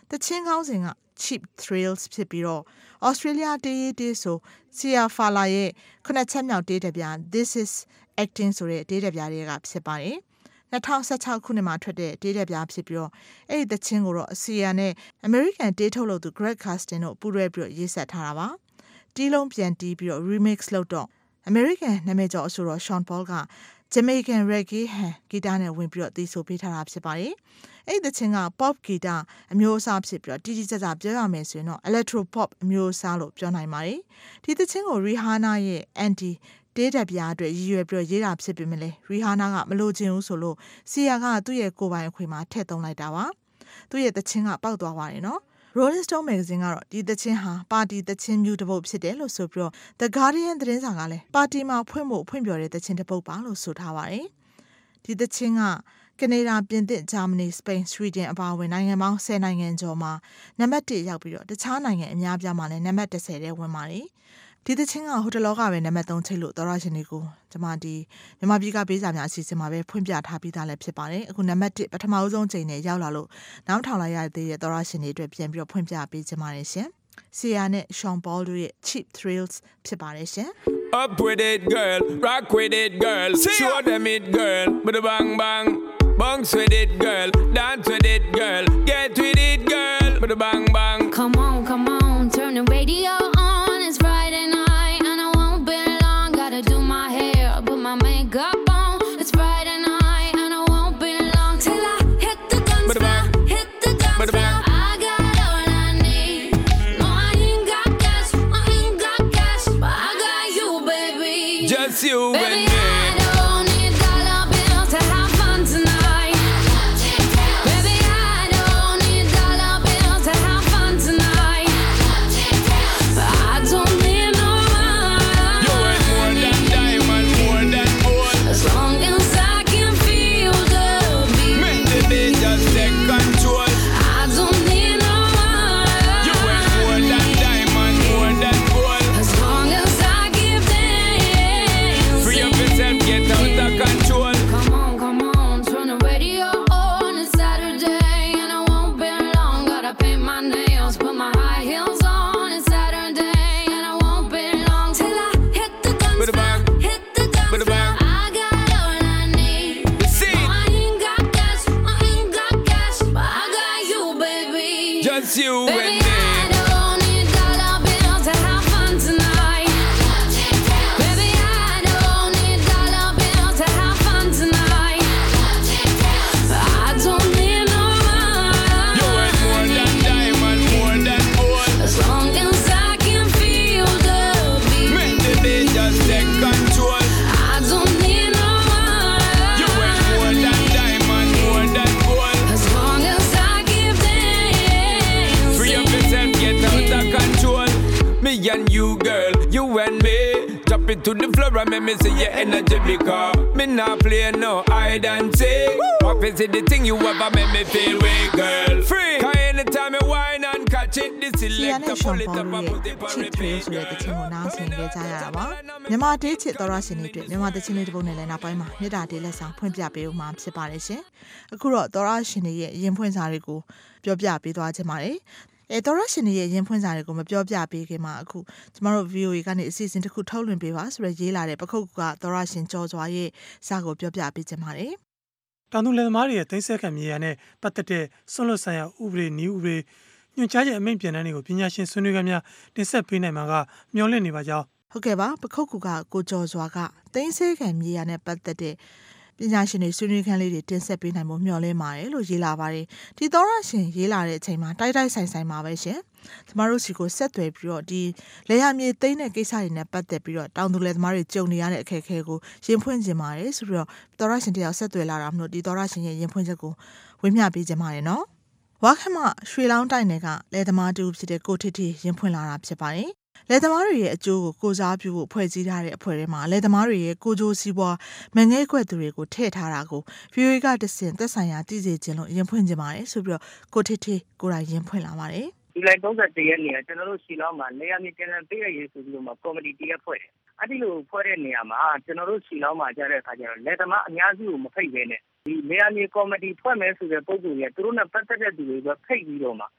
တချင်းကောင်းစဉ်က Cheap Thrills ဖြစ်ပြီးတော့ Australia တေးတေးဆို Sia Fala ရဲ့ခုနှစ်ချက်မြောက်တေးတပြား This is Acting ဆိုတဲ့တေးတပြားတွေကဖြစ်ပါတယ်2016ခုနှစ်မှာထွက်တဲ့တေးတဲ့ပြားဖြစ်ပြီးတော့အဲ့ဒီသချင်းကိုတော့ Sia နဲ့ American တေးထုတ်လုပ်သူ Greg Kurstin တို့ပူးတွဲပြီးတော့ရေးဆက်ထားတာပါတီးလုံးပြန်တီးပြီးတော့ remix လုပ်တော့ American နာမည်ကျော်အဆိုတော် Sean Paul က Jamaican reggae ဟန်ဂီတနဲ့ဝင်ပြီးတော့တီးဆိုပေးထားတာဖြစ်ပါတယ်အဲ့ဒီသချင်းက pop ဂီတအမျိုးအစားဖြစ်ပြီးတော့တိတိကျကျပြောရမယ်ဆိုရင်တော့ electro pop အမျိုးအစားလို့ပြောနိုင်ပါတယ်ဒီသချင်းကို Rihanna ရဲ့ antiတေးတက်ပြားအတွက်ရည်ရွယ်ပြီးရေးတာဖြစ်ပေမဲ့ရီဟာနာကမလိုချင်ဘူးဆိုလို့ဆီယာကသူ့ရဲ့ကိုယ်ပိုင်အခွင့်မှာထည့်သုံးလိုက်တာပါသူ့ရဲ့သချင်းကပေါက်သွားပါတယ်နော် Rolling Stone Magazine ကတော့ဒီသချင်းဟာပါတီသချင်းမျိုးတစ်ပုဒ်ဖြစ်တယ်လို့ဆိုပြီးတော့ The Guardian သတင်းစာကလည်းပါတီမှာဖွင့်ပြောတဲ့သချင်းတစ်ပုဒ်ပါလို့ဆိုထားပါတယ်ဒီသချင်းကကနေဒါပြင်သစ်ဂျာမနီစပိန်ဆွီဒင်အပါအဝင်နိုင်ငံပေါင်း10နိုင်ငံကျော်မှာနံပါတ်1ရောက်ပြီးတော့တခြားနိုင်ငံအများပြားမှာလည်းနံပါတ်10ထဲဝင်ပါတယ်ဒီသချင်းကဟိုတလောကပဲနံပါတ်3ချိတ်လို့သောရရှင်တွေကိုကျွန်မဒီမြန်မာပြည်ကပေးစာများအစီအစဉ်မှာပဲဖွင့်ပြထားပြီးသားလည်းဖြစ်ပါတယ်အခုနံပါတ်1ပထမအဆုံးချိန်နဲ့ရောက်လာလို့နောက်ထောင်လိုက်ရသေးတဲ့သောရရှင်တွေအတွက်ပြန်ပြီးတော့ဖွင့်ပြပေးချင်ပါတယ်ရှင်Sia နဲ့ Sean Paul တို့ရဲ့ Cheap Thrills ဖြစ်ပါတယ်ရှင် Up with it girl rock with it girl show them it girl with a bang bang bounce with it girl dance with it girl get with it girl with a bang bang come on turn the radio on it's Friday night and I won't be long gotta do my hair put my makeup on it's Friday night and I won't be long till I hit the dance floor hit the dance floor I got all I need no I ain't got cash but I got you baby just you baby I don't need dollar bills to have fun tonight baby I don't need dollar bills to have fun tonight but I don't need no money you ain't more than diamond more than gold as long as I can feel the beat make the beat just take control I don't need no money you ain't more than diamond more than gold as long as I give dance free up yourself get out of control come on turn the radio on it's Saturday and I won't be long gotta paint my nails put my high heels on it's Saturday and I won't be long till I hit the dance floor hit the dance floor I got all I need see no, I ain't got cash but I got you baby just you baby and me I don't need dollar bills to have fun tonight baby I don't need dollar bills to have fun tonight but I don't need no money you ain't more than diamond more than gold as long as I can feel the beat make the beat just take control I don't need no money you ain't more than diamond more than gold as long as I give dance free up yourself get out of control me and you girl you and me drop it to the floor and make me see your energy because me not play no hide and seek what is it the thing you ever make me feel weak girl free cause anytime me whine and catch it this Sia select နဲ့ the Sean pull it Paul up and ရဲ့ put it on Cheap Thrills ဆိုတဲ့သချင်းကိုနားဆင်ကြကြရတာပါမြန်မာတေးချစ်သောရရှင်တွေအတွက်မြန်မာသချင်းလေးတစ်ပုဒ်နဲ့လည်းနောက်ပိုင်းမှာမြေတာတေးလက်ဆောင်ဖွင့်ပြပေးဦးမှာဖြစ်ပါတယ်ရှင်အခုတော့သောရရှင်တွေရဲ့ရင်ဖွင့်စာတွေကိုပြောပြပေးသွားခြင်းပါတယ်သောရရှင်တွေရဲ့ရင်ဖွင့်စာတွေကိုမပြောပြပေးခင်မှာအခုကျမတို့ VOA ကနေအစီအစဉ်တစ်ခုထုတ်လွှင့်ပေးပါဆိုရရေးလာတဲ့ပခုတ်ကသောရရှင်ကြော်စွာရဲ့စာကိုပြောပြပေးခြင်းပါတယ်တောင်သူလယ်သမားတွေရဲ့သိမ်းဆည်းခံမြေယာနဲ့ပတ်သက်တဲ့ဆွန့်လွတ်ဆိုင်ရာဥပဒေနည်းဥပဒေညွှန်ကြားချက်အမိန့်ပြန်တမ်းတွေကိုပညာရှင်ဆွေးနွေးခန်းများတင်ဆက်ပေးနိုင်မှာကမျှော်လင့်နေပါကြောင်းဟုတ်ကဲ့ပါပခုတ်ကူကကိုကျော်စွာကသိမ်းဆည်းခံမြေယာနဲ့ပတ်သက်တဲ့ပညာရှင်တွေဆွေးနွေးခန်းလေးတွေတင်ဆက်ပေးနိုင်ဖို့မျှော်လင့်ပါတယ်လို့ရေးလာပါတယ်ဒီသောရရှင်ရေးလာတဲ့အချိန်မှာတိုက်ဆိုင်မှာပဲရှင်ကျမတို့စီကိုဆက်သွယ်ပြီးတော့ဒီလေယာမြေသိမ်းတဲ့ကိစ္စတွေနဲ့ပတ်သက်ပြီးတော့တောင်သူလယ်သမားတွေကြုံနေရတဲ့အခက်အခဲကိုရင်ဖွင့်ခြင်းပါတယ်ဆိုပြီးတော့သောရရှင်တယောက်ဆက်သွယ်လာတာမလို့ဒီသောရရှင်ရဲ့ရင်ဖွင့်ချက်ကိုဝေမျှပေးခြင်းပါတယ်နော်ဝါခမရွှေလောင်းတိုင်းနယ်ကလယ်သမားတူဖြစ်တဲ့ကိုထစ်ထီရင်ဖွင့်လာတာဖြစ်ပါတယ်လယ်သမားတွေရဲ့အကျိုးကိုကိုစားပြုဖို့ဖွဲ့စည်းထားတဲ့အဖွဲ့ထဲမှာလယ်သမားတွေရဲ့ကိုကြိုးစည်းပွားမငဲ့ကွက်သူတွေကိုထည့်ထားတာကို VOA ကတဆင့်သက်ဆိုင်ရာတည်စေခြင်းလို့ရင်ဖွင့်ခြင်းပါတယ်ဆိုပြီးတော့ကိုထစ်ထီကိုယ်တိုင်ရင်ဖွင့်လာပါတယ်ဒီလိုက်31ရက်နေ့ကကျွန်တော်တို့ရှီလောင်းမှာလေယာဉ်ပြန်လည်ပေးရရေးဆိုပြီးတော့ကော်မတီတရက်ဖွဲ့တယ်။အဲ့ဒီလိုဖွဲ့တဲ့နေရာမှာကျွန်တော်တို့ရှီလောင်းမှာကြားတဲ့အခါကျတော့လက်သမားအများစုကိုမဖိတ်ဘဲနဲ့ဒီလေယာဉ်ကော်မတီဖွဲ့မယ်ဆိုတဲ့ပုံစံကြီးကသူတို့နဲ့ပတ်သက်တဲ့သူတွေပဲဖိတ်ပြီးတော့မှ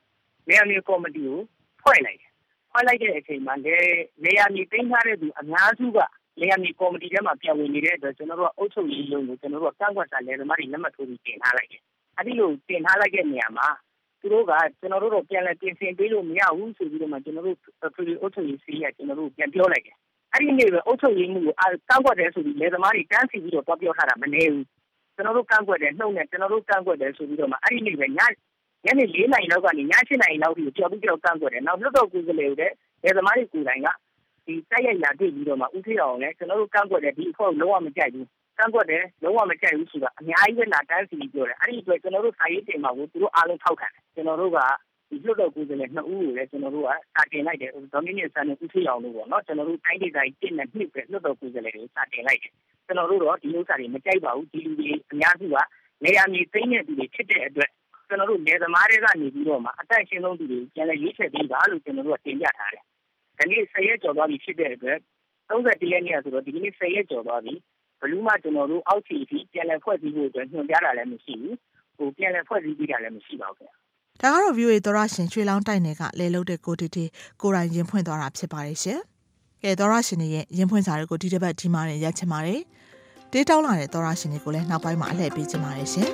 နေရာမျိုးကော်မတီကိုဖွဲ့လိုက်တဲ့အချိန်မှာနေရာမျိုးတင်ထားတဲ့သူအများစုကနေရာမျိုးကော်မတီထဲမှာပြန်ဝင်နေတဲ့အတွက်ကျွန်တော်တို့ကအုပ်ချုပ်ရေးရုံးကိုကျွန်တော်တို့ကကန့်ကွက်စာလယ်သမားတွေလက်မှတ်ထိုးပြီးတင်ထားလိုက်တယ်။အဲဒီလိုတင်ထားလိုက်တဲ့နေရာမှာသူတို့ကကျွန်တော်တို့တော့ပြန်လဲပြင်ဆင်ပေးလို့မရဘူးဆိုပြီးတော့မှကျွန်တော်တို့အုပ်ချုပ်ရေးစီးရကျွန်တော်တို့ပြန်ပြောလိုက်တယ်။အဲဒီနေ့ပဲအုပ်ချုပ်ရေးမှုကိုကန့်ကွက်တယ်ဆိုပြီးလယ်သမားတွေတန်းစီပြီးတော့ပြောထားတာမနေဘူး။ကျွန်တော်တို့ကန့်ကွက်တယ်နှုတ်နဲ့ကျွန်တော်တို့ကန့်ကွက်တယ်ဆိုပြီးတော့မှအဲဒီနေ့ပဲညနေ4 နာရီလောက်ကနေည7 နာရီလောက်ထိကြောက်ပြီးတော့ကန့်ကွက်တယ်။နောက်လွှတ်တော်ကိုယ်စားလှယ်တွေလယ်သမားတွေကိုယ်တိုင်ကဒီတိုက်ရိုက်လာတွေ့ပြီးတော့မှဦးထေးအောင်လည်းကျွန်တော်တို့ကန့်ကွက်တယ်ဒီအဖွဲ့လုံးဝမကြိုက်ဘူးကန့်ကွက်တယ်လုံးဝမကြိုက်ဘူးဆိုတာအများကြီးပဲလာတန်းစီပြောတယ်အဲ့ဒီအတွက်ကျွန်တော်တို့စာရေးတင်မှာကိုသူတို့အားလုံးထောက်ခံတယ်ကျွန်တော်တို့ကဒီလွှတ်တော်ကိုယ်စားလှယ်2 ဦးကိုလည်းကျွန်တော်တို့ကစာတင်လိုက်တယ်ဒေါ်မင်းမြင့်ဆန်းနဲ့ဦးထေးအောင်တို့ပေါ့နော်ကျွန်တော်တို့တိုင်းဒေသကြီး1 နဲ့ 2ပဲလွှတ်တော်ကိုယ်စားလှယ်တွေကိုစာတင်လိုက်တယ်ကျွန်တော်တို့တော့ဒီဥစ္စာတွေမကြိုက်ပါဘူးဒီလူတွေအများစုကနေရာမြေသိမ်းတဲ့သူတွေဖြစ်တဲ့အတွက်ကျွန်တော်တို့လယ်သမားတွေကနေပြီးတော့မှအတိုက်ရှင်းဆုံးသူတွေပြန်လဲရွေးချယ်ပေးပါလို့ကျွန်တော်တို့ကတင်ပြထားတယ်ဒီနေ့10 ရက်ကျော်သွားပြီဖြစ်တဲ့အတွက်31 ရက်နေ့ဆိုတော့ဒီနေ့10 ရက်ကျော်သွားပြီဘလူးမှကျွန်တော်တို့အောက်ခြေအထိပြန်လည်ဖွဲ့စည်းဖို့အတွက်ညွှန်ကြားတာလည်းမရှိဘူးပြန်လည်ဖွဲ့စည်းပေးတာလည်းမရှိပါဘူးခင်ဗျဒါကတော့ VOA သောရရှင်ရွှေလောင်းတိုက်နယ်ကလဲလုတ်တဲ့ကိုတီတီကိုရိုင်းရင်ဖွင့်သွားတာဖြစ်ပါတယ်ရှင်ကဲသောရရှင်ရဲ့ရင်ဖွင့်စာတွေကိုဒီတစ်ပတ်ဒီမှာနေရချင်ပါတယ်တေးတောင်းလာတဲ့သောရရှင်တွေကိုလည်းနောက်ပိုင်းမှာအလှည့်ပေးချင်ပါတယ်ရှင်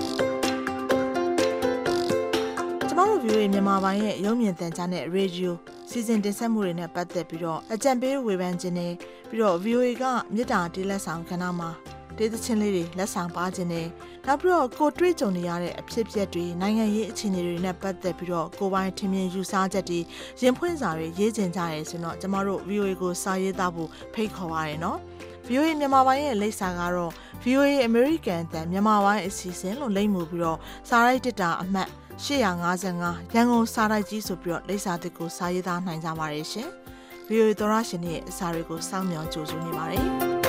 ကျမတို့ VOA မြန်မာပိုင်းရဲ့ရုပ်မြင်သံကြားနဲ့ Radio စီစဉ်တင်ဆက်မှုတွေနဲ့ပတ်သက်ပြီးတော့အကြံပေးဝေဖန်ခြင်းနဲ့ပြီးတော့ VOA ကမြစ်တာတေးလက်ဆောင်ကဏ္ဍမှာဒေသချင်းလေးတွေလက်ဆောင်ပါခြင်းနဲ့နောက်ပြီးတော့ကိုတွေ့ကြုံနေရတဲ့အဖြစ်အပျက်တွေနိုင်ငံရေးအခြေအနေတွေနဲ့ပတ်သက်ပြီးတော့ကိုပိုင်းထင်မြင်ယူဆချက်တွေရင်ဖွင့်စာတွေရေးကျင်ကြရဲဆိုတော့ကျမတို့ VOA ကိုစာရေးသားဖို့ဖိတ်ခေါ်ပါရနော် VOA မြန်မာပိုင်းရဲ့လိပ်စာကတော့ VOA American တန်မြန်မာပိုင်းအစီအစဉ်လို့လိမ့်မှုပြီးတော့စာရိုက်တစ်တာအမှတ်855ရန်ကုန်စာတိုက်ကြီးဆိုပြီးတော့လိပ်စာတစ်ကိုစာရေးသားနိုင်ကြပါတယ်ရှင် VOA သောရရှင်ရဲ့အစာတွေကိုစောင့်မျှော်ကြိုဆိုနေပါတယ်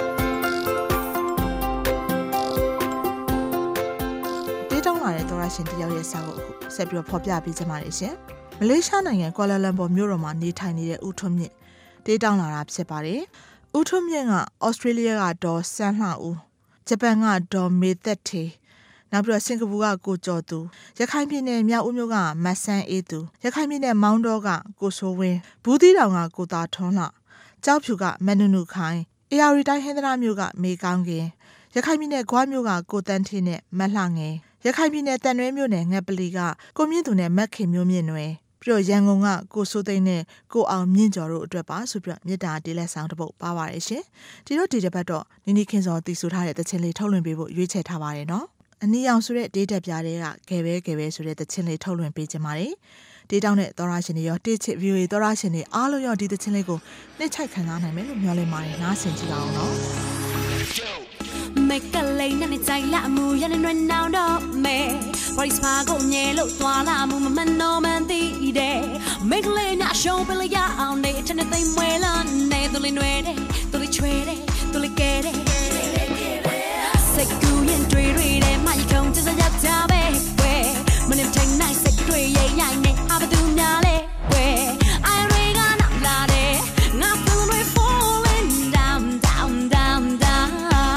ဒေတာလာတဲ့သောရရှင်တယောက်ရဲ့စာကိုအခုဆက်ပြီးတော့ဖော်ပြပေးကြပါမယ်ရှင်မလေးရှားနိုင်ငံကွာလာလမ်ပူမြို့တော်မှာနေထိုင်နေတဲ့ဦးထွန်းမြင့်ဒေတာလာတာဖြစ်ပါတယ်ဦးထွန်းမြင့်ကဩစတြေးလျကဒေါ်စန်းလှဦးဂျပန်ကဒေါ်မေသက်ထေနောက်ပြီးတော့စင်ကာပူကကိုကျော်သူရခိုင်ပြည်နယ်မြောက်ဦးမြို့ကမဆန်းအေးသူရခိုင်ပြည်နယ်မောင်းတောကကိုစိုးဝင်းဘူးသီးတောင်ကကိုသာထွန်းလှကြောက်ဖြူကမနုနုခိုင်အေယာရီတိုင်းဟင်္သာမြို့ကမေကောင်းကင်ရခိုင်ပြည်နယ်ဂွားမြို့ကကိုတန်းထေးနဲ့မလှငယ်ရခိုင်ပြည်နယ်တန်ရွဲမြို့နယ်ငှက်ပလီကကိုမြင့်သူနဲ့မက်ခင်မျိုးမြင့်နွယ်ပြီးတော့ရန်ကုန်ကကိုစိုးသိန်းနဲ့ကိုအောင်မြင့်ကျော်တို့အတွက်ပါဆိုပြီးတော့မြေတားတေးလက်ဆောင်တစ်ပုဒ်ပါပါတယ်ရှင်ဒီတော့ဒီတစ်ပတ်တော့နီနီခင်စောတည်ဆူထားတဲ့တခြင်းလေးထုတ်လွှင့်ပေးဖို့ရွေးချယ်ထားပါတယ်နော်အနီအောင်ဆိုတဲ့ဒေးတက်ပြားတွေကဂဲပဲဆိုတဲ့တခြင်းလေးထုတ်လွှင့်ပေးခြင်းပါတယ်ဒေးတောင်းတဲ့သောရရှင်တွေရောတေးချစ် VOA သောရရှင်တွေအားလုံးရောဒီတခြင်းလေးကိုနှိမ့်ချိုက်ခံစားနိုင်မယ်လို့မျှော်လင့်ပါတယ်နားဆင်ကြည့်ပါအောင်နော် Make a lane and it's like la mu yan and now no me Boys pa go nyelo twa la mu man no man ti de Make lane na show pele ya on de chen de mwe la ne to le nwe de to le chwe de to le ke de Say ku yin dwi ri de my kong to the yap ta be we man em take nice say dwi ye yang ne ha ba du nya le we I re ga na la de na feel we falling down down down down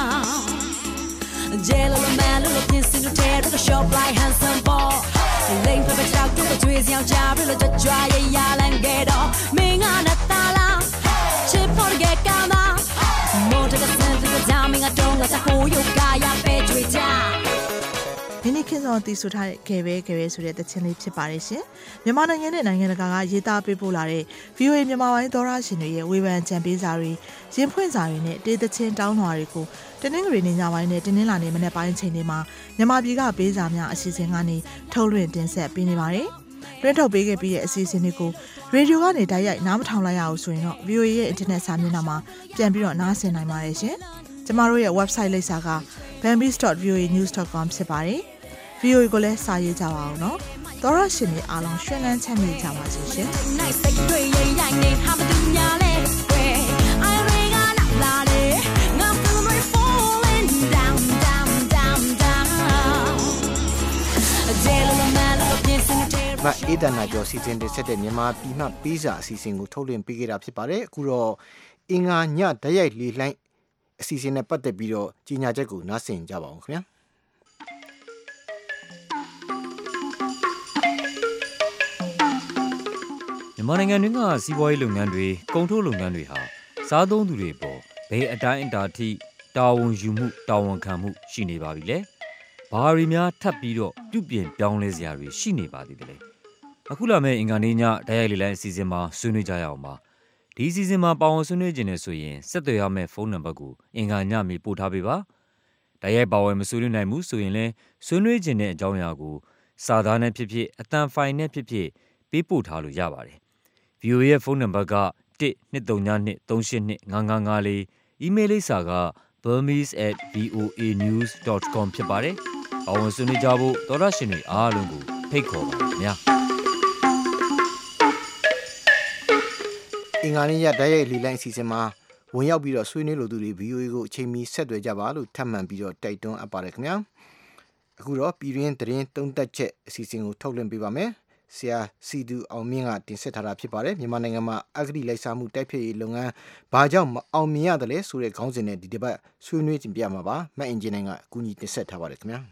Jello man look this in the tear to the shop like handsome ball Lane for the talk to the twist young job really just try ya and get off me on a tala chip for get down more to the sense of the timing I don't let the whole you guy ya page with down ဒီနေ့ခင်စောတည်ဆူထားတဲ့ဂဲပဲဆိုတဲ့တခြင်းလေးဖြစ်ပါတယ်ရှင်မြန်မာနိုင်ငံနဲ့နိုင်ငံတကာကရေးသားပေးပို့လာတဲ့ VOA မြန်မာပိုင်းသောရရှင်တွေရဲ့ဝေဖန်ကြံပေးစာတွေရင်ဖွင့်စာတွေနဲ့တေးသချင်းတောင်းလွှာတွေကိုတနင်္ဂနွေနေ့ညပိုင်းနဲ့တင်းနှင်းလာနေ့မနေ့ပိုင်းချိန်တွေမှာမြန်မာပြည်ကပေးစာများအစီအစဉ်ကနေထုတ်လွှင့်တင်ဆက်ပေးနေပါတယ်တွင်းထုတ်ပေးခဲ့ပြီးတဲ့အစီအစဉ်တွေကိုရေဒီယိုကနေတိုက်ရိုက်နားမထောင်လိုက်ရအောင်ဆိုရင်တော့ VOA ရဲ့ internet စာမျက်နှာမှာပြန်ပြီးတော့နားဆင်နိုင်ပါတယ်ရှင်ကျမတို့ရဲ့ website လိပ်စာက bambis.voanews.com ဖြစ်ပါတယ်VOA ကိုလည်းစာရေးကြပါအောင်နော်သောရရှင်တွေအားလုံးရှင်လန်းချမ်းမြေကြပါစေရှင်မအေးဒနာကျော်စီစဉ်တဲ့ဆက်တဲ့မြန်မာပြည်မှပေးစာအစီအစဉ်ကိုထုတ်လွှင့်ပေးခဲ့တာဖြစ်ပါတယ်အခုတော့အင်္ဂါညဓာတ်ရိုက်လေလှိုင်းအစီအစဉ်နဲ့ပတ်သက်ပြီးတော့ကြီးညာချက်ကိုနားဆင်ကြပါအောင်ခင်ဗျာမြန်မာနိုင်ငံတွင်းကစီးပွားရေးလုပ်ငန်းတွေကုန်ထုတ်လုပ်ငန်းတွေဟာစားသုံးသူတွေပေါ်ဘယ်အတိုင်းအတာထိတာဝန်ယူမှုတာဝန်ခံမှုရှိနေပါပြီလဲဘာတွေများထပ်ပြီးတော့ပြုပြင်ပြောင်းလဲစရာတွေရှိနေပါသေးတယ်လဲအခုလာမယ့်အင်္ဂါနေ့ညတိုက်ရိုက်လေလိုင်းအစီအစဉ်မှာဆွေးနွေးကြရအောင်ပါဒီအစီအစဉ်မှာပါဝင်ဆွေးနွေးခြင်းနဲ့ဆိုရင်ဆက်သွယ်ရမယ့်ဖုန်းနံပါတ်ကိုအင်္ဂါညမေပို့ထားပေးပါတိုက်ရိုက်ပါဝင်မဆွေးနွေးနိုင်ဘူးဆိုရင်လည်းဆွေးနွေးခြင်းတဲ့အကြောင်းအရာကိုစာသားနဲ့ဖြစ်ဖြစ်အသံဖိုင်နဲ့ဖြစ်ဖြစ်ပေးပို့ထားလို့ရပါတယ် VOA ရဲ့ဖုန်းနံပါတ်က 12393825554 email လိပ်စာက burmese@voanews.com ဖြစ်ပါတယ်ပါဝင်ဆွေးနွေးကြဖို့သောရရှင်တွေအားလုံးကိုဖိတ်ခေါ်ပါခင်ဗျာအင်္ဂါနေ့ရတိုက်ရိုက်လေလိုင်းအစီအစဉ်မှာဝင်ရောက်ပြီးတော့ဆွေးနွေးလိုသူတွေ VOA ကိုအချိန်မီဆက်သွယ်ကြပါလို့ထပ်မံပြီးတော့တိုက်တွန်းအပ်ပါတယ်ခင်ဗျာအခုတော့ပြည်တွင်းသတင်းသုံးသပ်ချက်အစီအစဉ်ကိုထုတ်လွှင့်ပေးပါမယ်ဆရာစီသူအောင်မြင့်ကတင်ဆက်ထားတာဖြစ်ပါတယ်မြန်မာနိုင်ငံမှာအဂတိလိုက်စားမှုတိုက်ဖျက်ရေးလုပ်ငန်းဘာကြောင့်မအောင်မြင်ရတယ်လဲဆိုတဲ့ခေါင်းစဉ်နဲ့ဒီတစ်ပတ်ဆွေးနွေးတင်ပြမှာပါမတ်အင်ဂျင်နိုင်ကအကူအညီတင်ဆက်ထားပါတယ်ခင်ဗျာ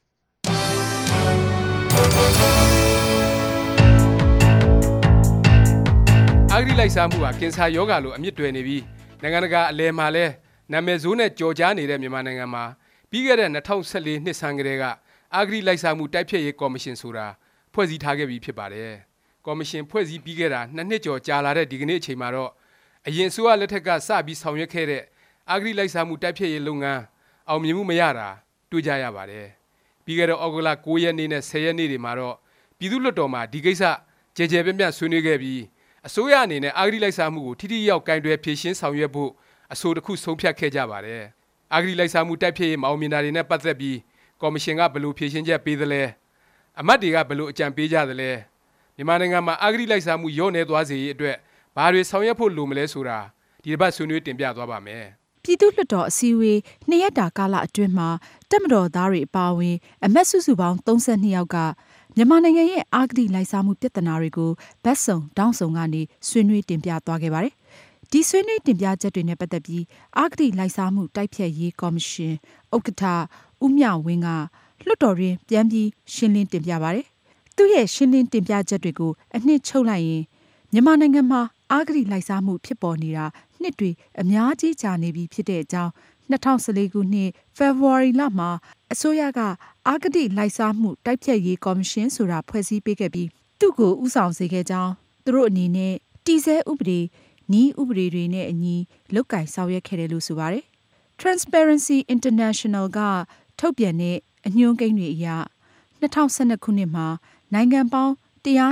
အဂတိလိုက်စားမှုဟာကင်ဆာရောဂါလိုအမြင့်တွယ်နေပြီးနိုင်ငံတကာအလယ်မှာလဲနာမည်ဆိုးနဲ့ကြော်ကြားနေတဲ့မြန်မာနိုင်ငံမှာပြီးခဲ့တဲ့2014နှစ်ဆန်းကတည်းကအဂတိလိုက်စားမှုတိုက်ဖျက်ရေးကော်မရှင်ဆိုတာဖွဲ့စည်းထားခဲ့ပြီးဖြစ်ပါတယ်။ကော်မရှင်ဖွဲ့စည်းပြီးခဲ့တာ2နှစ်ကျော်ကြာလာတဲ့ဒီကနေ့အချိန်မှာတော့အရင်အစိုးရလက်ထက်ကစပြီးဆောင်ရွက်ခဲ့တဲ့အဂတိလိုက်စားမှုတိုက်ဖျက်ရေးလုပ်ငန်းအောင်မြင်မှုမရတာတွေ့ကြရပါတယ်။ပြီးခဲ့တဲ့ဩဂုတ်လ9ရက်နေ့နဲ့10ရက်နေ့တွေမှာတော့ပြည်သူ့လွှတ်တော်မှာဒီကိစ္စကြဲကြဲပြန့်ပြန့်ဆွေးနွေးခဲ့ပြီးအစိုးရအနေနဲ့အဂတိလိုက်စားမှုကိုထိထိရောက်ကင်တွယ်ဖြေရှင်းဆောင်ရွက်ဖို့အဆိုတစ်ခုဆုံးဖြတ်ခဲ့ကြပါတယ်။အဂတိလိုက်စားမှုတိုက်ဖျက်ရေးမအောင်မြင်တာတွေနဲ့ပတ်သက်ပြီးကော်မရှင်ကဘယ်လိုဖြေရှင်းချက်ပေးသလဲအမတ်တွေကဘယ်လိုအကြံပေးကြသလဲမြန်မာနိုင်ငံမှာအဂတိလိုက်စားမှုရော့နေသွားစေရေးအတွက်ဘာတွေဆောင်ရွက်ဖို့လိုမလဲဆိုတာဒီတစ်ပတ်ဆွေးနွေးတင်ပြသွားပါမယ်ပြည်သူ့လွှတ်တော်အစည်းအဝေး2ရက်တာကာလအတွင်းမှာတပ်မတော်သားတွေအပါအဝင်အမတ်စုစုပေါင်း32ယောက်ကမြန်မာနိုင်ငံရဲ့အဂတိလိုက်စားမှုပြဿနာတွေကိုဗတ်စုံတောင်းစုံကနေဆွေးနွေးတင်ပြသွားခဲ့ပါတယ်ဒီဆွေးနွေးတင်ပြချက်တွေနဲ့ပတ်သက်ပြီးအဂတိလိုက်စားမှုတိုက်ဖျက်ရေးကော်မရှင်ဥက္ကဋ္ဌဦးမြဝင်းကလွှတ်တော်တွင်ပြန်ပြီးရှင်းလင်းတင်ပြပါတယ်။သူရဲ့ရှင်းလင်းတင်ပြချက်တွေကိုအနှစ်ချုပ်လိုက်ရင်မြန်မာနိုင်ငံမှာအဂတိလိုက်စားမှုဖြစ်ပေါ်နေတာနှစ်တွေအများကြီးကြာနေပြီဖြစ်တဲ့အကြောင်း2014ခုနှစ်ဖေဖော်ဝါရီလမှာအစိုးရကအဂတိလိုက်စားမှုတိုက်ဖျက်ရေးကော်မရှင်ဆိုတာဖွဲ့စည်းပေးခဲ့ပြီးသူ့ကိုဥဆောင်စေခဲ့ကြောင်းသူတို့အနေနဲ့တည်ဆဲဥပဒေနည်းဥပဒေတွေနဲ့အညီလုပ်ကိုင်ဆောင်ရွက်ခဲ့တယ်လို့ဆိုပါတယ်။ Transparency International ကထုတ်ပြန်တဲ့အညွှန်းကိန်းတွေအရ2012ခုနှစ်မှာနိုင်ငံပေါင်း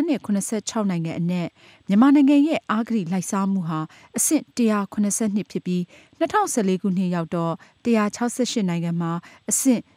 186နိုင်ငံအနက်မြန်မာနိုင်ငံရဲ့အဂတိလိုက်စားမှုဟာအဆင့်182ဖြစ်ပြီး2014ခုနှစ်ရောက်တော့168နိုင်ငံမှာအဆင့်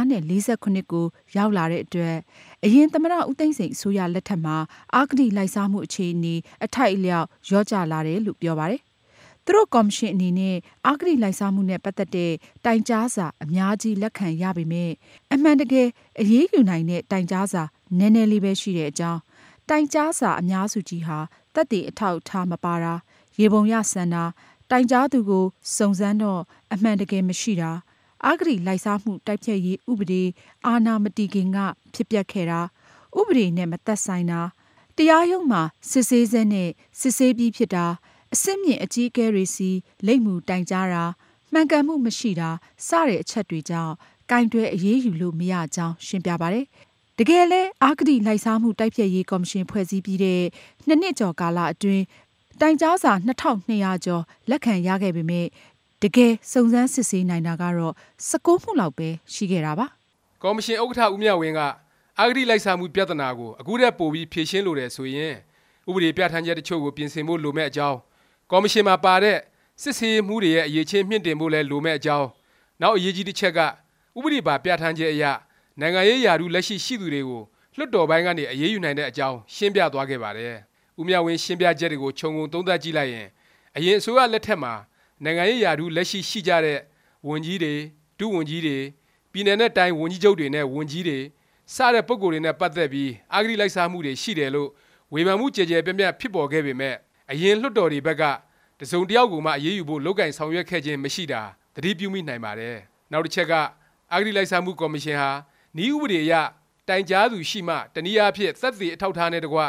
149ကိုရောက်လာတဲ့အတွက်အရင်သမ္မတဦးသိန်းစိန်အစိုးရလက်ထက်မှာအဂတိလိုက်စားမှုအခြေအနေအထိုက်အလျောက်လျော့ကျလာတယ်လို့ပြောပါတယ်သူတို့ကော်မရှင်အနေနဲ့အဂတိလိုက်စားမှုနဲ့ပတ်သက်တဲ့တိုင်ကြားစာအများကြီးလက်ခံရပေမဲ့အမှန်တကယ်အရေးယူနိုင်တဲ့တိုင်ကြားစာနည်းနည်းလေးပဲရှိတဲ့အကြောင်းတိုင်ကြားစာအများစုကြီးဟာသက်သေအထောက်အထားမပါတာရေပုံရဆန်တာတိုင်ကြားသူကိုစုံစမ်းတော့အမှန်တကယ်မရှိတာအဂတိလိုက်စားမှုတိုက်ဖျက်ရေးဥပဒေအာဏာမတည်ခင်ကဖြစ်ပျက်ခဲ့တာဥပဒေနဲ့မသက်ဆိုင်တာတရားရုံးမှာစစ်ဆေးစဲနဲ့စစ်ဆေးပြီးဖြစ်တာအစစ်မြင့်အကြီးအကဲတွေစီလိမ့်မှုတိုင်ကြားတာမှန်ကန်မှုမရှိတာစတဲ့အချက်တွေကြောင့်ကင်တွယ်အရေးယူလို့မရကြောင်းရှင်းပြပါတယ်။တကယ်လဲအဂတိလိုက်စားမှုတိုက်ဖျက်ရေးကော်မရှင်ဖွဲ့စည်းပြီးတဲ့2နှစ်ကျော်ကာလအတွင်းတိုင်ကြားစာ2200ကျော်လက်ခံရခဲ့ပေမဲ့တကယ်စုံစမ်းစစ်ဆေးနိုင်တာကတော့19မှုလောက်ပဲရှိခဲ့တာပါ။ကော်မရှင်ဥက္ကဋ္ဌဦးမြဝင်းကအဂတိလိုက်စားမှုပြဿနာကိုအခုတည်းပို့ပြီးဖြေရှင်းလိုတယ်ဆိုရင်ဥပဒေပြဋ္ဌာန်းချက်တချို့ကိုပြင်ဆင်ဖို့လိုမဲ့အကြောင်းကော်မရှင်မှာပါတဲ့စစ်ဆေးမှုတွေရဲ့အရေးချင်းမြင့်တင်ဖို့လည်းလိုမဲ့အကြောင်းနောက်အရေးကြီးတစ်ချက်ကဥပဒေပါပြဋ္ဌာန်းချက်အရနိုင်ငံရေးယာရုလက်ရှိရှိသူတွေကိုလွှတ်တော်ပိုင်းကနေအရေးယူနိုင်တဲ့အကြောင်းရှင်းပြသွားခဲ့ပါတယ်။ဦးမြဝင်းရှင်းပြချက်တွေကိုခြုံငုံသုံးသပ်ကြည့်လိုက်ရင်အရင်အစိုးရလက်ထက်မှာနိုင်ငံရေးယာရုလက်ရှိရှိကြတဲ့ဝန်ကြီးတွေဒုဝန်ကြီးတွေပြည်내နဲ့တိုင်းဝန်ကြီးချုပ်တွေနဲ့ဝန်ကြီးတွေစတဲ့ပုဂ္ဂိုလ်တွေနဲ့ပတ်သက်ပြီးအဂတိလိုက်စားမှုတွေရှိတယ်လို့ဝေဖန်မှုကြဲကြဲပြန့်ပြန့်ဖြစ်ပေါ်ခဲ့ပေမဲ့အရင်လွှတ်တော်တွေဘက်ကတစုံတယောက်ကိုမှအရေးယူဖို့လုပ်ကင်ဆောင်ရွက်ခဲ့ခြင်းမရှိတာသတိပြုမိနိုင်ပါတယ်။နောက်တစ်ချက်ကအဂတိလိုက်စားမှုကော်မရှင်ဟာနည်းဥပဒေအရတိုင်ကြားသူရှိမှတနည်းအားဖြင့်သက်သေအထောက်အထားနဲ့တကွ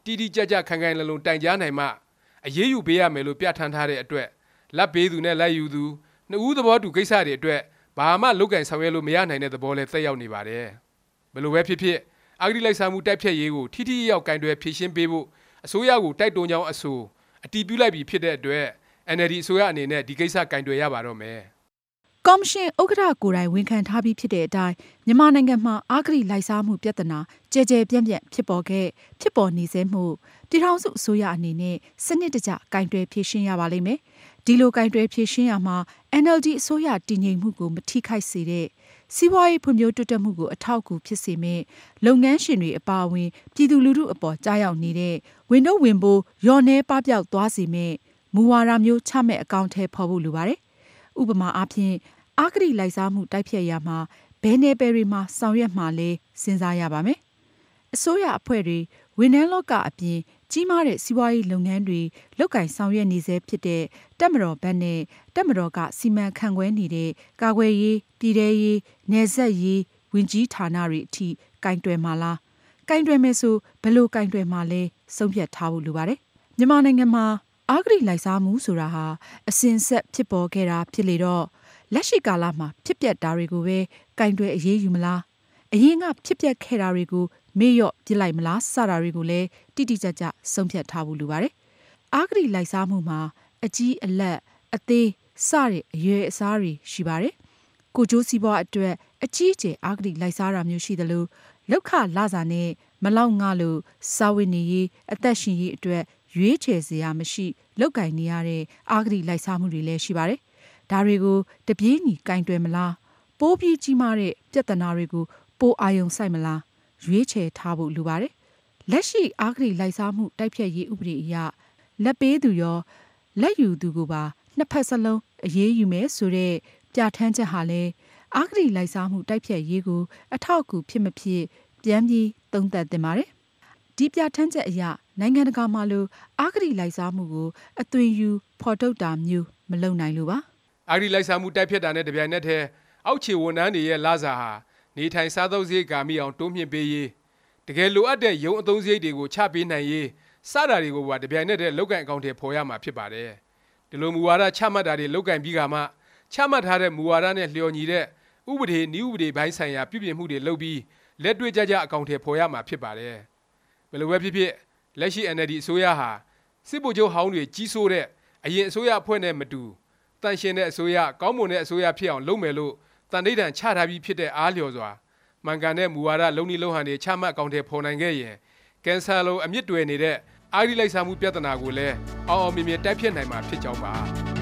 တီတီကြကြခိုင်ခိုင်လုံလုံတိုင်ကြားနိုင်မှအရေးယူပေးရမယ်လို့ပြဋ္ဌာန်းထားတဲ့အတွက်လက်ပေးသူနဲ့လက်ယူသူနှစ်ဦးသဘောတူကိစ္စတွေအတွက်ဘာမှလုပ်ကင်ဆောင်ရွက်လို့မရနိုင်တဲ့သဘောလဲသက်ရောက်နေပါတယ်ဘယ်လိုပဲဖြစ်ဖြစ်အဂတိလိုက်စားမှုတိုက်ဖျက်ရေးကိုထိထိရောက်ကင်တွယ်ဖြေရှင်းပေးဖို့အစိုးရကိုတိုက်တွန်းကြောင်းအဆိုအတည်ပြုလိုက်ပြီးဖြစ်တဲ့အတွက် NLD အစိုးရအနေနဲ့ဒီကိစ္စကင်တွယ်ရပါတော့မယ်ကော်မရှင်ဥက္ကဋ္ဌကိုယ်တိုင်ဝန်ခံထားပြီးဖြစ်တဲ့အတိုင်းမြန်မာနိုင်ငံမှာအဂတိလိုက်စားမှုပြဿနာကြဲကြဲပြန့်ပြန့်ဖြစ်ပေါ်နေစေမှုပြည်ထောင်စုအစိုးရအနေနဲ့စနစ်တကျကင်တွယ်ဖြေရှင်းရပါလိမ့်မယ်ဒီလိုကင်တွယ်ဖြေရှင်းရမှာ NLD အစိုးရတည်ငြိမ်မှုကိုမထိခိုက်စေတဲ့စီးပွားရေးဖွံ့ဖြိုးတိုးတက်မှုကိုအထောက်အကူဖြစ်စေမယ့်လုပ်ငန်းရှင်တွေအပါအဝင်ပြည်သူလူထုအပေါ်ကြားရောက်နေတဲ့ဝန်ထုတ်ဝန်ပိုးလျော့နှဲပပျောက်သွားစေမယ့်မူဝါဒမျိုးချမဲ့အကောင့်ထဲဖော်ဖို့လိုပါတယ်ဥပမာအားဖြင့်အဂတိလိုက်စားမှုတိုက်ဖျက်ရမှာဘယ်နယ်ပယ်တွေမှာဆောင်ရွက်မှာလဲစဉ်းစားရပါမယ်အစိုးရအဖွဲ့တွေဝန်ထမ်းလောကအပြင်ကြီးမားတဲ့စီးပွားရေးလုပ်ငန်းတွေလုပ်ကင်ဆောင်ရွက်နေစေဖြစ်တဲ့တပ်မတော်ဘက်နဲ့တပ်မတော်ကစီမံခန့်ခွဲနေတဲ့ကာကွယ်ရေးပြည်ထရေးနယ်စပ်ရေးဝင်ကြီးဌာနတွေအထိကင်တွယ်မှာလားကင်တွယ်မယ်ဆိုဘယ်လိုကင်တွယ်မှာလဲဆုံးဖြတ်ထားဖို့လိုပါတယ်မြန်မာနိုင်ငံမှာအဂတိလိုက်စားမှုဆိုတာဟာအစဉ်ဆက်ဖြစ်ပေါ်ခဲ့တာဖြစ်လေတော့လက်ရှိကာလမှာဖြစ်ပျက်တာတွေကိုပဲကင်တွယ်အရေးယူမလားအရင်ကဖြစ်ပျက်ခဲ့တာတွေကိုမေ့လျော့ပြစ်လိုက်မလားစတာတွေကိုလည်းတိတိကျကျဆုံးဖြတ်ထားဖို့လိုပါတယ်အဂတိလိုက်စားမှုမှာအကြီးအလတ်အသေးစတဲ့အရွယ်အစားတွေရှိပါတယ်ကိုကျိုးစီးပွားအတွက်အကြီးအကျယ်အဂတိလိုက်စားတာမျိုးရှိသလိုလောက်ခလစာနဲ့မလောက်ငှလို့စာဝတ်နေရေးအသက်ရှင်ရေးအတွက်ရွေးချယ်စရာမရှိလောက်ကင်နေရတဲ့အဂတိလိုက်စားမှုတွေလည်းရှိပါတယ်ဒါတွေကိုတပြေးညီကင်တွယ်မလားပိုးပြီးကြီးမားတဲ့ပြဿနာတွေကိုပိုအာယုံဆိုင်မလားရွေးချယ်ထားဖို့လိုပါတယ်လက်ရှိအဂတိလိုက်စားမှုတိုက်ဖျက်ရေးဥပဒေအရလက်ပေးသူရောလက်ယူသူကိုပါနှစ်ဖက်စလုံးအရေးယူမယ်ဆိုတဲ့ပြဋ္ဌာန်းချက်ဟာလည်းအဂတိလိုက်စားမှုတိုက်ဖျက်ရေးကိုအထောက်အကူဖြစ်မဖြစ်ပြန်ပြီးသုံးသပ်သင့်ပါတယ်ဒီပြဋ္ဌာန်းချက်အရနိုင်ငံတကာမှာလိုအဂတိလိုက်စားမှုကိုအသွင်ယူဖော်ထုတ်တာမျိုးမလုပ်နိုင်လို့ပါအဂတိလိုက်စားမှုတိုက်ဖျက်တာနဲ့တပြိုင်နက်တည်းအောက်ခြေဝန်ထမ်းတွေရဲ့လစာဟာနေထိုင်စားသုံးစရိတ်ကာမိအောင်တိုးမြှင့်ပေးရေးတကယ်လိုအပ်တဲ့ရုံးအသုံးစရိတ်တွေကိုချပေးနိုင်ရေးစတာတွေကိုပါတပြိုင်နက်တည်းလုပ်ကင်အကောင့်တွေဖော်ရမှာဖြစ်ပါတယ်ဒီလိုမူဝါဒချမှတ်တာတွေလုပ်ကင်ပြီးကမှချမှတ်ထားတဲ့မူဝါဒနဲ့လျော်ညီတဲ့ဥပဒေနည်းဥပဒေပိုင်းဆိုင်ရာပြုပြင်မှုတွေလုပ်ပြီးလက်တွေ့ကျကျအကောင့်တွေဖော်ရမှာဖြစ်ပါတယ်ဘယ်လိုပဲဖြစ်ဖြစ်လက်ရှိ NLD အစိုးရဟာစစ်ဗိုလ်ချုပ်ဟောင်းတွေကြီးစိုးတဲ့အရင်အစိုးရအဖွဲ့နဲ့မတူတန်ရှင်တဲ့အစိုးရကောင်းမွန်တဲ့အစိုးရဖြစ်အောင်လုပ်မယ်လို့တန်ဋိဌာန်ချထားပြီးဖြစ်တဲ့အားလျော်စွာမှန်ကန်တဲ့မူဝါဒလုံနီလုံဟန်တွေချမှတ်အကောင့်တွေဖော်နိုင်ခဲ့ရင်ကင်ဆာလိုအမြင့်တွယ်နေတဲ့အဂတိလိုက်စားမှုပြဿနာကိုလည်းအောင်အောင်မြင်မြင်တိုက်ဖျက်နိုင်မှာဖြစ်ကြောင်းပါ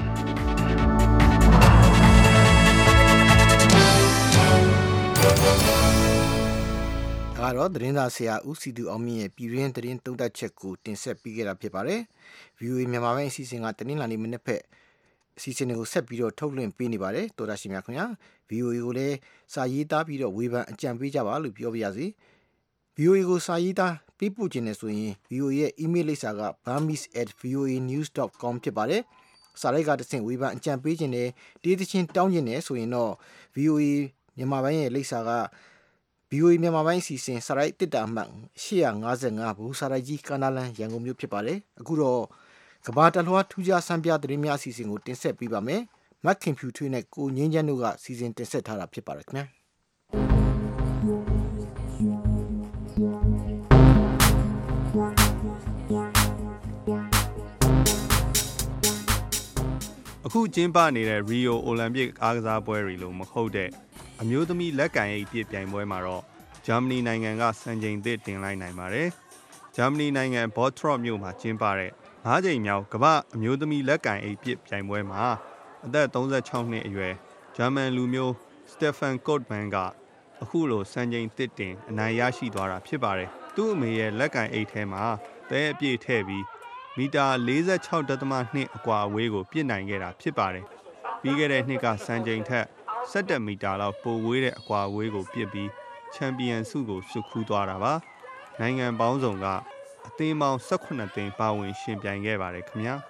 ဒါကတော့သတင်းသားဆရာဦးစီသူအောင်မြင့်ရဲ့ပြည်ရင်းသတင်းသုံးသပ်ချက်ကိုတင်ဆက်ပေးခဲ့တာဖြစ်ပါတယ် VOA မြန်မာပိုင်းအစီအစဉ်ကတနင်္လာနေ့မနေ့ဖက်အစီအစဉ်တွေကိုဆက်ပြီးတော့ထုတ်လွှင့်ပေးနေပါတယ်တော်တာရှင်များခင်ဗျာ VOA ကိုလည်းစာရေးသားပြီးတော့ဝေဖန်အကြံပေးကြပါလို့ပြောပြရစီ VOA ကိုစာရေးသားပေးပို့ခြင်းနဲ့ဆိုရင် VOA ရဲ့ email လိပ်စာက burmese@voanews.com ဖြစ်ပါတယ်စာရိုက်ကတဆင့်ဝေဖန်အကြံပေးခြင်းနဲ့တေးသချင်းတောင်းခြင်းနဲ့ဆိုရင်တော့ VOA မြန်မာပိုင်းရဲ့လိပ်စာကVOA မြန်မာပိုင်းအစီအစဉ်စာရိုက်တစ်တာမှတ်855ဘူးစာရိုက်ကြီးကနာလန်ရန်ကုန်မြို့ဖြစ်ပါတယ်အခုတော့ကဘာတလွှားထူးခြားစံပြသတင်းများအစီအစဉ်ကိုတင်ဆက်ပေးပါမယ်မတ်ခင်ဖြူထွေးနဲ့ကိုငင်းချမ်းတို့ကစီစဉ်တင်ဆက်ထားတာဖြစ်ပါတယ်ခင်ဗျာအခုကျင်းပနေတဲ့ Rio Olympic အားကစားပွဲတွေလို့မဟုတ်တဲ့အမျိုးသမီးလက်ကင်အိတ်ပြပြိုင်ပွဲမှာတော့ဂျာမနီနိုင်ငံကစံချိန်သစ်တင်လိုက်နိုင်ပါတယ်ဂျာမနီနိုင်ငံဘော့ထရော့မြို့မှာကျင်းပတဲ့5ကြိမ်မြောက်ကမ္ဘာအမျိုးသမီးလက်ကင်အိတ်ပြပြိုင်ပွဲမှာအသက်36နှစ်အရွယ်ဂျာမန်လူမျိုးစတက်ဖန်ကော့မန်ကအခုလိုစံချိန်သစ်တင်အနိုင်ရရှိသွားတာဖြစ်ပါတယ်သူ့အမေရဲ့လက်ကင်အိတ်ထဲမှာသဲအပြည့်ထည့်ပြီးမီတာ 46.2 အကွာအဝေးကိုပြစ်နိုင်ခဲ့တာဖြစ်ပါတယ်ပြီးခဲ့တဲ့နှစ်ကစံချိန်ထက်17 မီတာလောက်ပိုဝေးတဲ့အကွာအဝေးကိုပြစ်ပြီးချန်ပီယံဆုကိုဆွတ်ခူးသွားတာပါနိုင်ငံပေါင်းစုံကအသင်းပေါင်း18သင်းပါဝင်ရှင်ပြိုင်ခဲ့ပါတယ်ခင်ဗျာ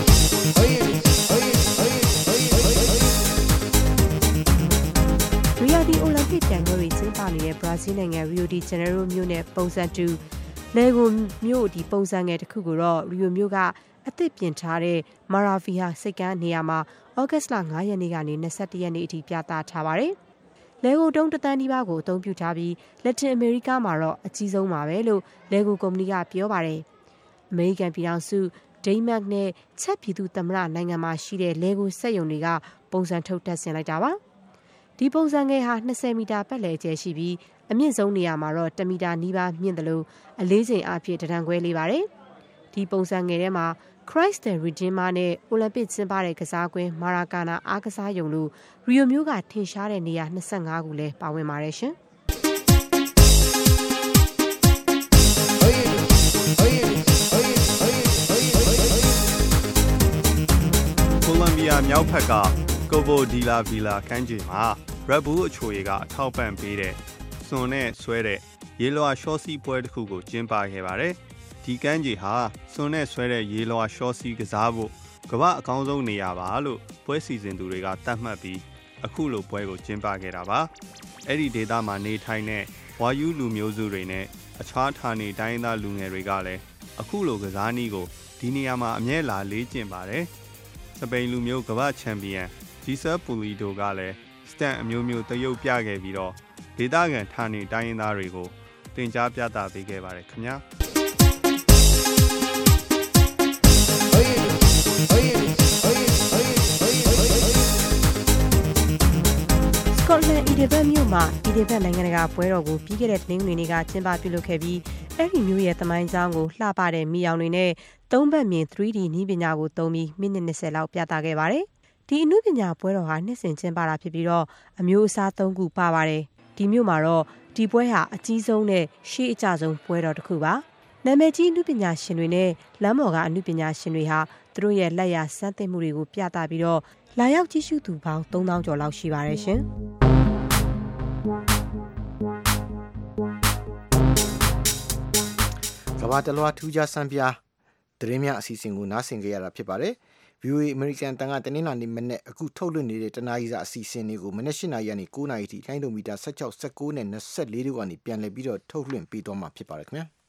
ရီယရာသီအိုလံပစ်ပြိုင်ပွဲတွေကျင်းပနေတဲ့ဘရာဇီးနိုင်ငံရီယိုဒီဂျနေရိုမြို့နယ်ပုံစံတူလေကိုမြို့ဒီပုံစံငယ်တစ်ခုကိုတော့ရီယိုမြို့ကအသစ်ပြင်ထားတဲ့မာရာဗီဟာစိတ်ကမ်းနေရာမှာဩဂတ်စ်လ9ရက်နေ့ကနေ21ရက်နေ့အထိပြသထားပါတယ်။လေကိုတုံးတသန်းဒီပါကိုအသုံးပြုထားပြီးလက်တင်အမေရိကမှာတော့အကြီးဆုံးပါပဲလို့လေကိုကုမ္ပဏီကပြောပါတယ်။အမေရိကန်ပြည်ထောင်စုဒိန်းမတ်နဲ့ချက်ပြည်သူသမ္မတနိုင်ငံမှာရှိတဲ့လေကိုစက်ရုံတွေကပုံစံထုတ်တက်ဆင်လိုက်တာပါ။ဒီပုံစံငယ်ဟာ20မီတာပတ်လည်ကျယ်ရှိပြီးအမြင့်ဆုံးနေရာမှာတော့1မီတာနီးပါးမြင့်တယ်လို့အလေးချိန်အဖြစ်တံခွဲလေးပါတယ်။ဒီပုံစံငယ်ထဲမှာ Christ the Redeemer နဲ့အိုလံပစ်ကျင်းပတဲ့ကစားကွင်းမာရာကာနာအားကစားရုံလို့ရီယိုမျိုးကထင်ရှားတဲ့နေရာ25ခုလည်းပါဝင်ပါတယ်ရှင်။ကိုလံဘီယာမြောက်ဖက်ကကိုဘိုဒီလာဗီလာကမ်းခြေမှာရက်ဘူးအချိုရကအထောက်ပံ့ပေးတဲ့စွန်နဲ့ဆွဲတဲ့ရေလွှာရှော့စီပွဲတစ်ခုကိုကျင်းပခဲ့ပါတယ်။ဒီကမ်းခြေဟာစွန်နဲ့ဆွဲတဲ့ရေလွှာရှော့စီကစားဖို့ကမ္ဘာအကောင်းဆုံးနေရာပါလို့ပွဲစီစဉ်သူတွေကသတ်မှတ်ပြီးအခုလိုပွဲကိုကျင်းပခဲ့တာပါ။အဲ့ဒီဒေသမှာနေထိုင်တဲ့ဝါယူလူမျိုးစုတွေနဲ့အခြားဌာနေတိုင်းသားလူငယ်တွေကလည်းအခုလိုကစားနည်းကိုဒီနေရာမှာအမြဲလာလေ့ကျင့်ပါတယ်။စပိန်လူမျိုးကမ္ဘာချန်ပီယံဂျီဆာပူလီဒိုကလည်းစတန်အမျိုးမျိုးတရုပ်ပြခဲ့ပြီးတော့ဒေသခံဌာနေတိုင်းရင်းသားတွေကိုတင်ကြားပြသပေးခဲ့ပါတယ်ခင်ဗျာ။စကော့တလန်အီဒီဘတ်မြို့မှာအီဒီဘတ်နိုင်ငံတကာပွဲတော်ကိုပြီးခဲ့တဲ့တင်းငွေနေ့ကကျင်းပပြုလုပ်ခဲ့ပြီးအဲ့ဒီမြို့ရဲ့သမိုင်းကြောင်းကိုလှပတဲ့မိအောင်တွေနဲ့သုံးဘက်မြင် 3D နည်းပညာကိုသုံးပြီးမိနစ်20လောက်ပြသခဲ့ပါတယ်။ဒီအမှုပညာပွဲတော်ဟာနှစ်စဉ်ကျင်းပတာဖြစ်ပြီးတော့အမျိုးအစား3ခုပါပါတယ်။ဒီမြို့မှာတော့ဒီပွဲဟာအကြီးဆုံးနဲ့ရှေ့အကျဆုံးပွဲတော်တစ်ခုပါ။နာမည်ကြီးအမှုပညာရှင်တွေနဲ့လမ်းပေါ်ကအမှုပညာရှင်တွေဟာသူတို့ရဲ့လက်ရာစမ်းသစ်မှုတွေကိုပြသပြီးတော့လာရောက်ကြည့်ရှုသူပေါင်း3000ကျော်လောက်ရှိပါတယ်ရှင်။ကမ္ဘာတလွှာထူးခြားစံပြသတင်းများအစီအစဉ်ကိုနားဆင်ကြရတာဖြစ်ပါတယ်။ VOA American တန်ကတနင်္လာနေ့မနေ့အခုထုတ်လွှင့်နေတဲ့တနားရီစာအစီအစဉ်တွေကိုမနေ့8နာရီကနေ9နာရီထိလိုင်းဒိုမီတာ16 19နဲ့24တို့ကနေပြန်လည်ပြီးတော့ထုတ်လွှင့်ပေးသွားမှာဖြစ်ပါတယ်ခင်ဗျာ။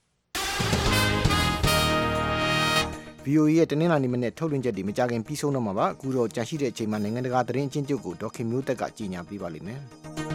VOA ရဲ့တနင်္လာနေ့မနေ့ထုတ်လွှင့်ချက်တွေမကြခင်ပြီးဆုံးတော့မှာပါအခုတော့ကြာရှိတဲ့အချိန်မှာနိုင်ငံတကာသတင်းအချင်းချုပ်ကိုဒေါက်ခင်မျိုးသက်ကကြီးညာပေးပါလိမ့်မယ်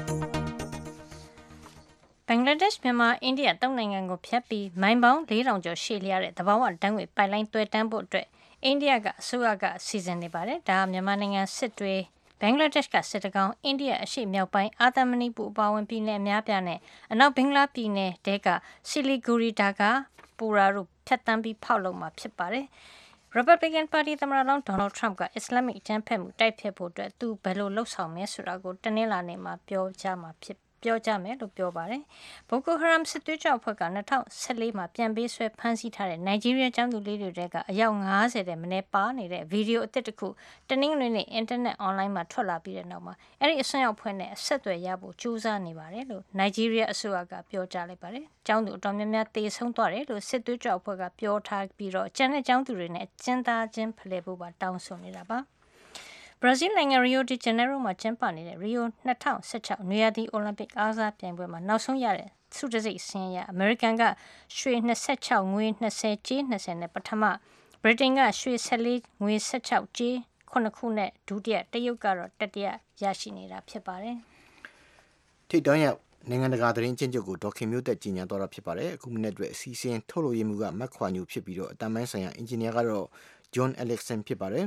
ဘင်္ဂလားဒေ့ရှ်မြန်မာအိန္ဒိယ၃နိုင်ငံကိုဖျက်ပြီးမိုင်ပေါင်း4000ကျော်ရှည်လျားတဲ့သဘာဝဓာတ်ငွေပိုက်လိုင်းတွဲတန်းဖို့အတွက်အိန္ဒိယကအစိုးရကစီစဉ်နေပါတယ်ဒါကမြန်မာနိုင်ငံစစ်တွေဘင်္ဂလားဒေ့ရှ်ကစစ်တကောင်အိန္ဒိယအရှေ့မြောက်ပိုင်းအာသမဏိပူအပါဝင်ပြည်နယ်အများပြားနဲ့အနောက်ဘင်္ဂလားပြည်နယ်တဲကဆီလီဂူရီဒါကာပူရာတို့ဖျက်တမ်းပြီးဖောက်လုပ်မှာဖြစ်ပါတယ်Republican Party သမ္မတလောင်း Donald Trump က Islamic အကြမ်းဖက်မှုတိုက်ဖျက်ဖို့အတွက်သူဘယ်လိုလှုပ်ဆောင်မယ်ဆိုတာကိုတနင်္လာနေ့မှာပြောကြမယ်လို့ပြောပါတယ်။ Boko Haram စစ်သွေးကြွအဖွဲ့က2014မှာပြန်ပေးဆွဲဖမ်းဆီးထားတဲ့ Nigeria ကျောင်းသူလေးတွေထဲကအယောက်90တဲ့မနေ့ပါနေတဲ့ဗီဒီယိုအသစ်တစ်ခုတနင်္ဂနွေနေ့ Internet Online မှာထွက်လာပြီးတဲ့နောက်မှာအဲ့ဒီအစွန်းရောက်ဖွဲ့နဲ့အဆက်အသွယ်ရဖို့ကြိုးစားနေပါတယ်လို့ Nigeria အစိုးရကပြောကြားလိုက်ပါတယ်။ကျောင်းသူအတော်များများတေဆုံးသွားတယ်လို့စစ်သွေးကြွအဖွဲ့ကပြောထားပြီးတော့ကျန်တဲ့ကျောင်းသူတွေနဲ့ကျင်းသားချင်းဖလှယ်ဖို့ပါတောင်းဆိုနေတာပါ။ဘရာဇီးနိုင်ငံရီယိုဒီဂျနေရိုမှာကျင်းပနေတဲ့ရီယို2016နွေရာသီအိုလံပစ်အားကစားပြိုင်ပွဲမှာနောက်ဆုံးရတဲ့ဆုတံဆိပ်စင်းရအမေရိကန်ကရွှေ26ငွေ20ကြေး20နဲ့ပထမဗြိတိန်ကရွှေ14ငွေ16ကြေး9ခုနဲ့ဒုတိယတရုတ်ကတော့တတိယရရှိနေတာဖြစ်ပါတယ်။ထိတ်တောင်းရနိုင်ငံတကာသတင်းချင်းချုပ်ကိုဒေါက်ခင်မျိုးသက်ကြီးညာတော်တာဖြစ်ပါတယ်အခုမိနစ်အတွက်အစီအစဉ်ထုတ်လို့ရမှုကမက်ခွာညူဖြစ်ပြီးတော့အတမန်ဆိုင်ရာအင်ဂျင်နီယာကတော့ John Alexson ဖြစ်ပါတယ်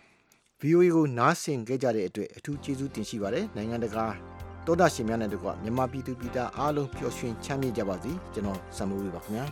VOA ကိုနားဆင်ခဲ့ကြတဲ့အတွက်အထူးကျေးဇူးတင်ရှိပါတယ်နိုင်ငံတကာတောတာရှင်များနဲ့တကွမြန်မာပြည်သူပြည်သားအားလုံးပျော်ရွှင်ချမ်းမြေ့ကြပါစေကျွန်တော်စံမိုးဝေပါခင်ဗျာ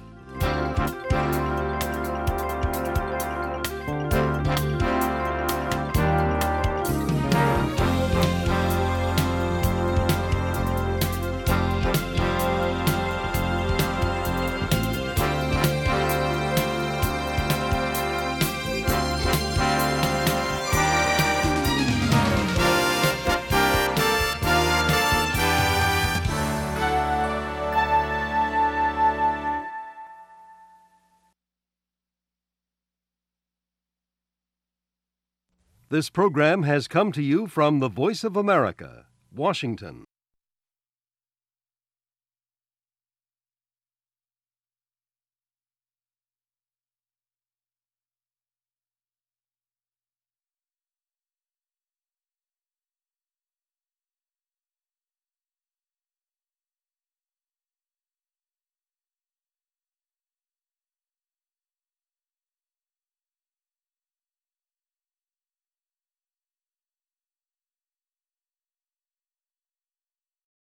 This program has come to you from the Voice of America, Washington.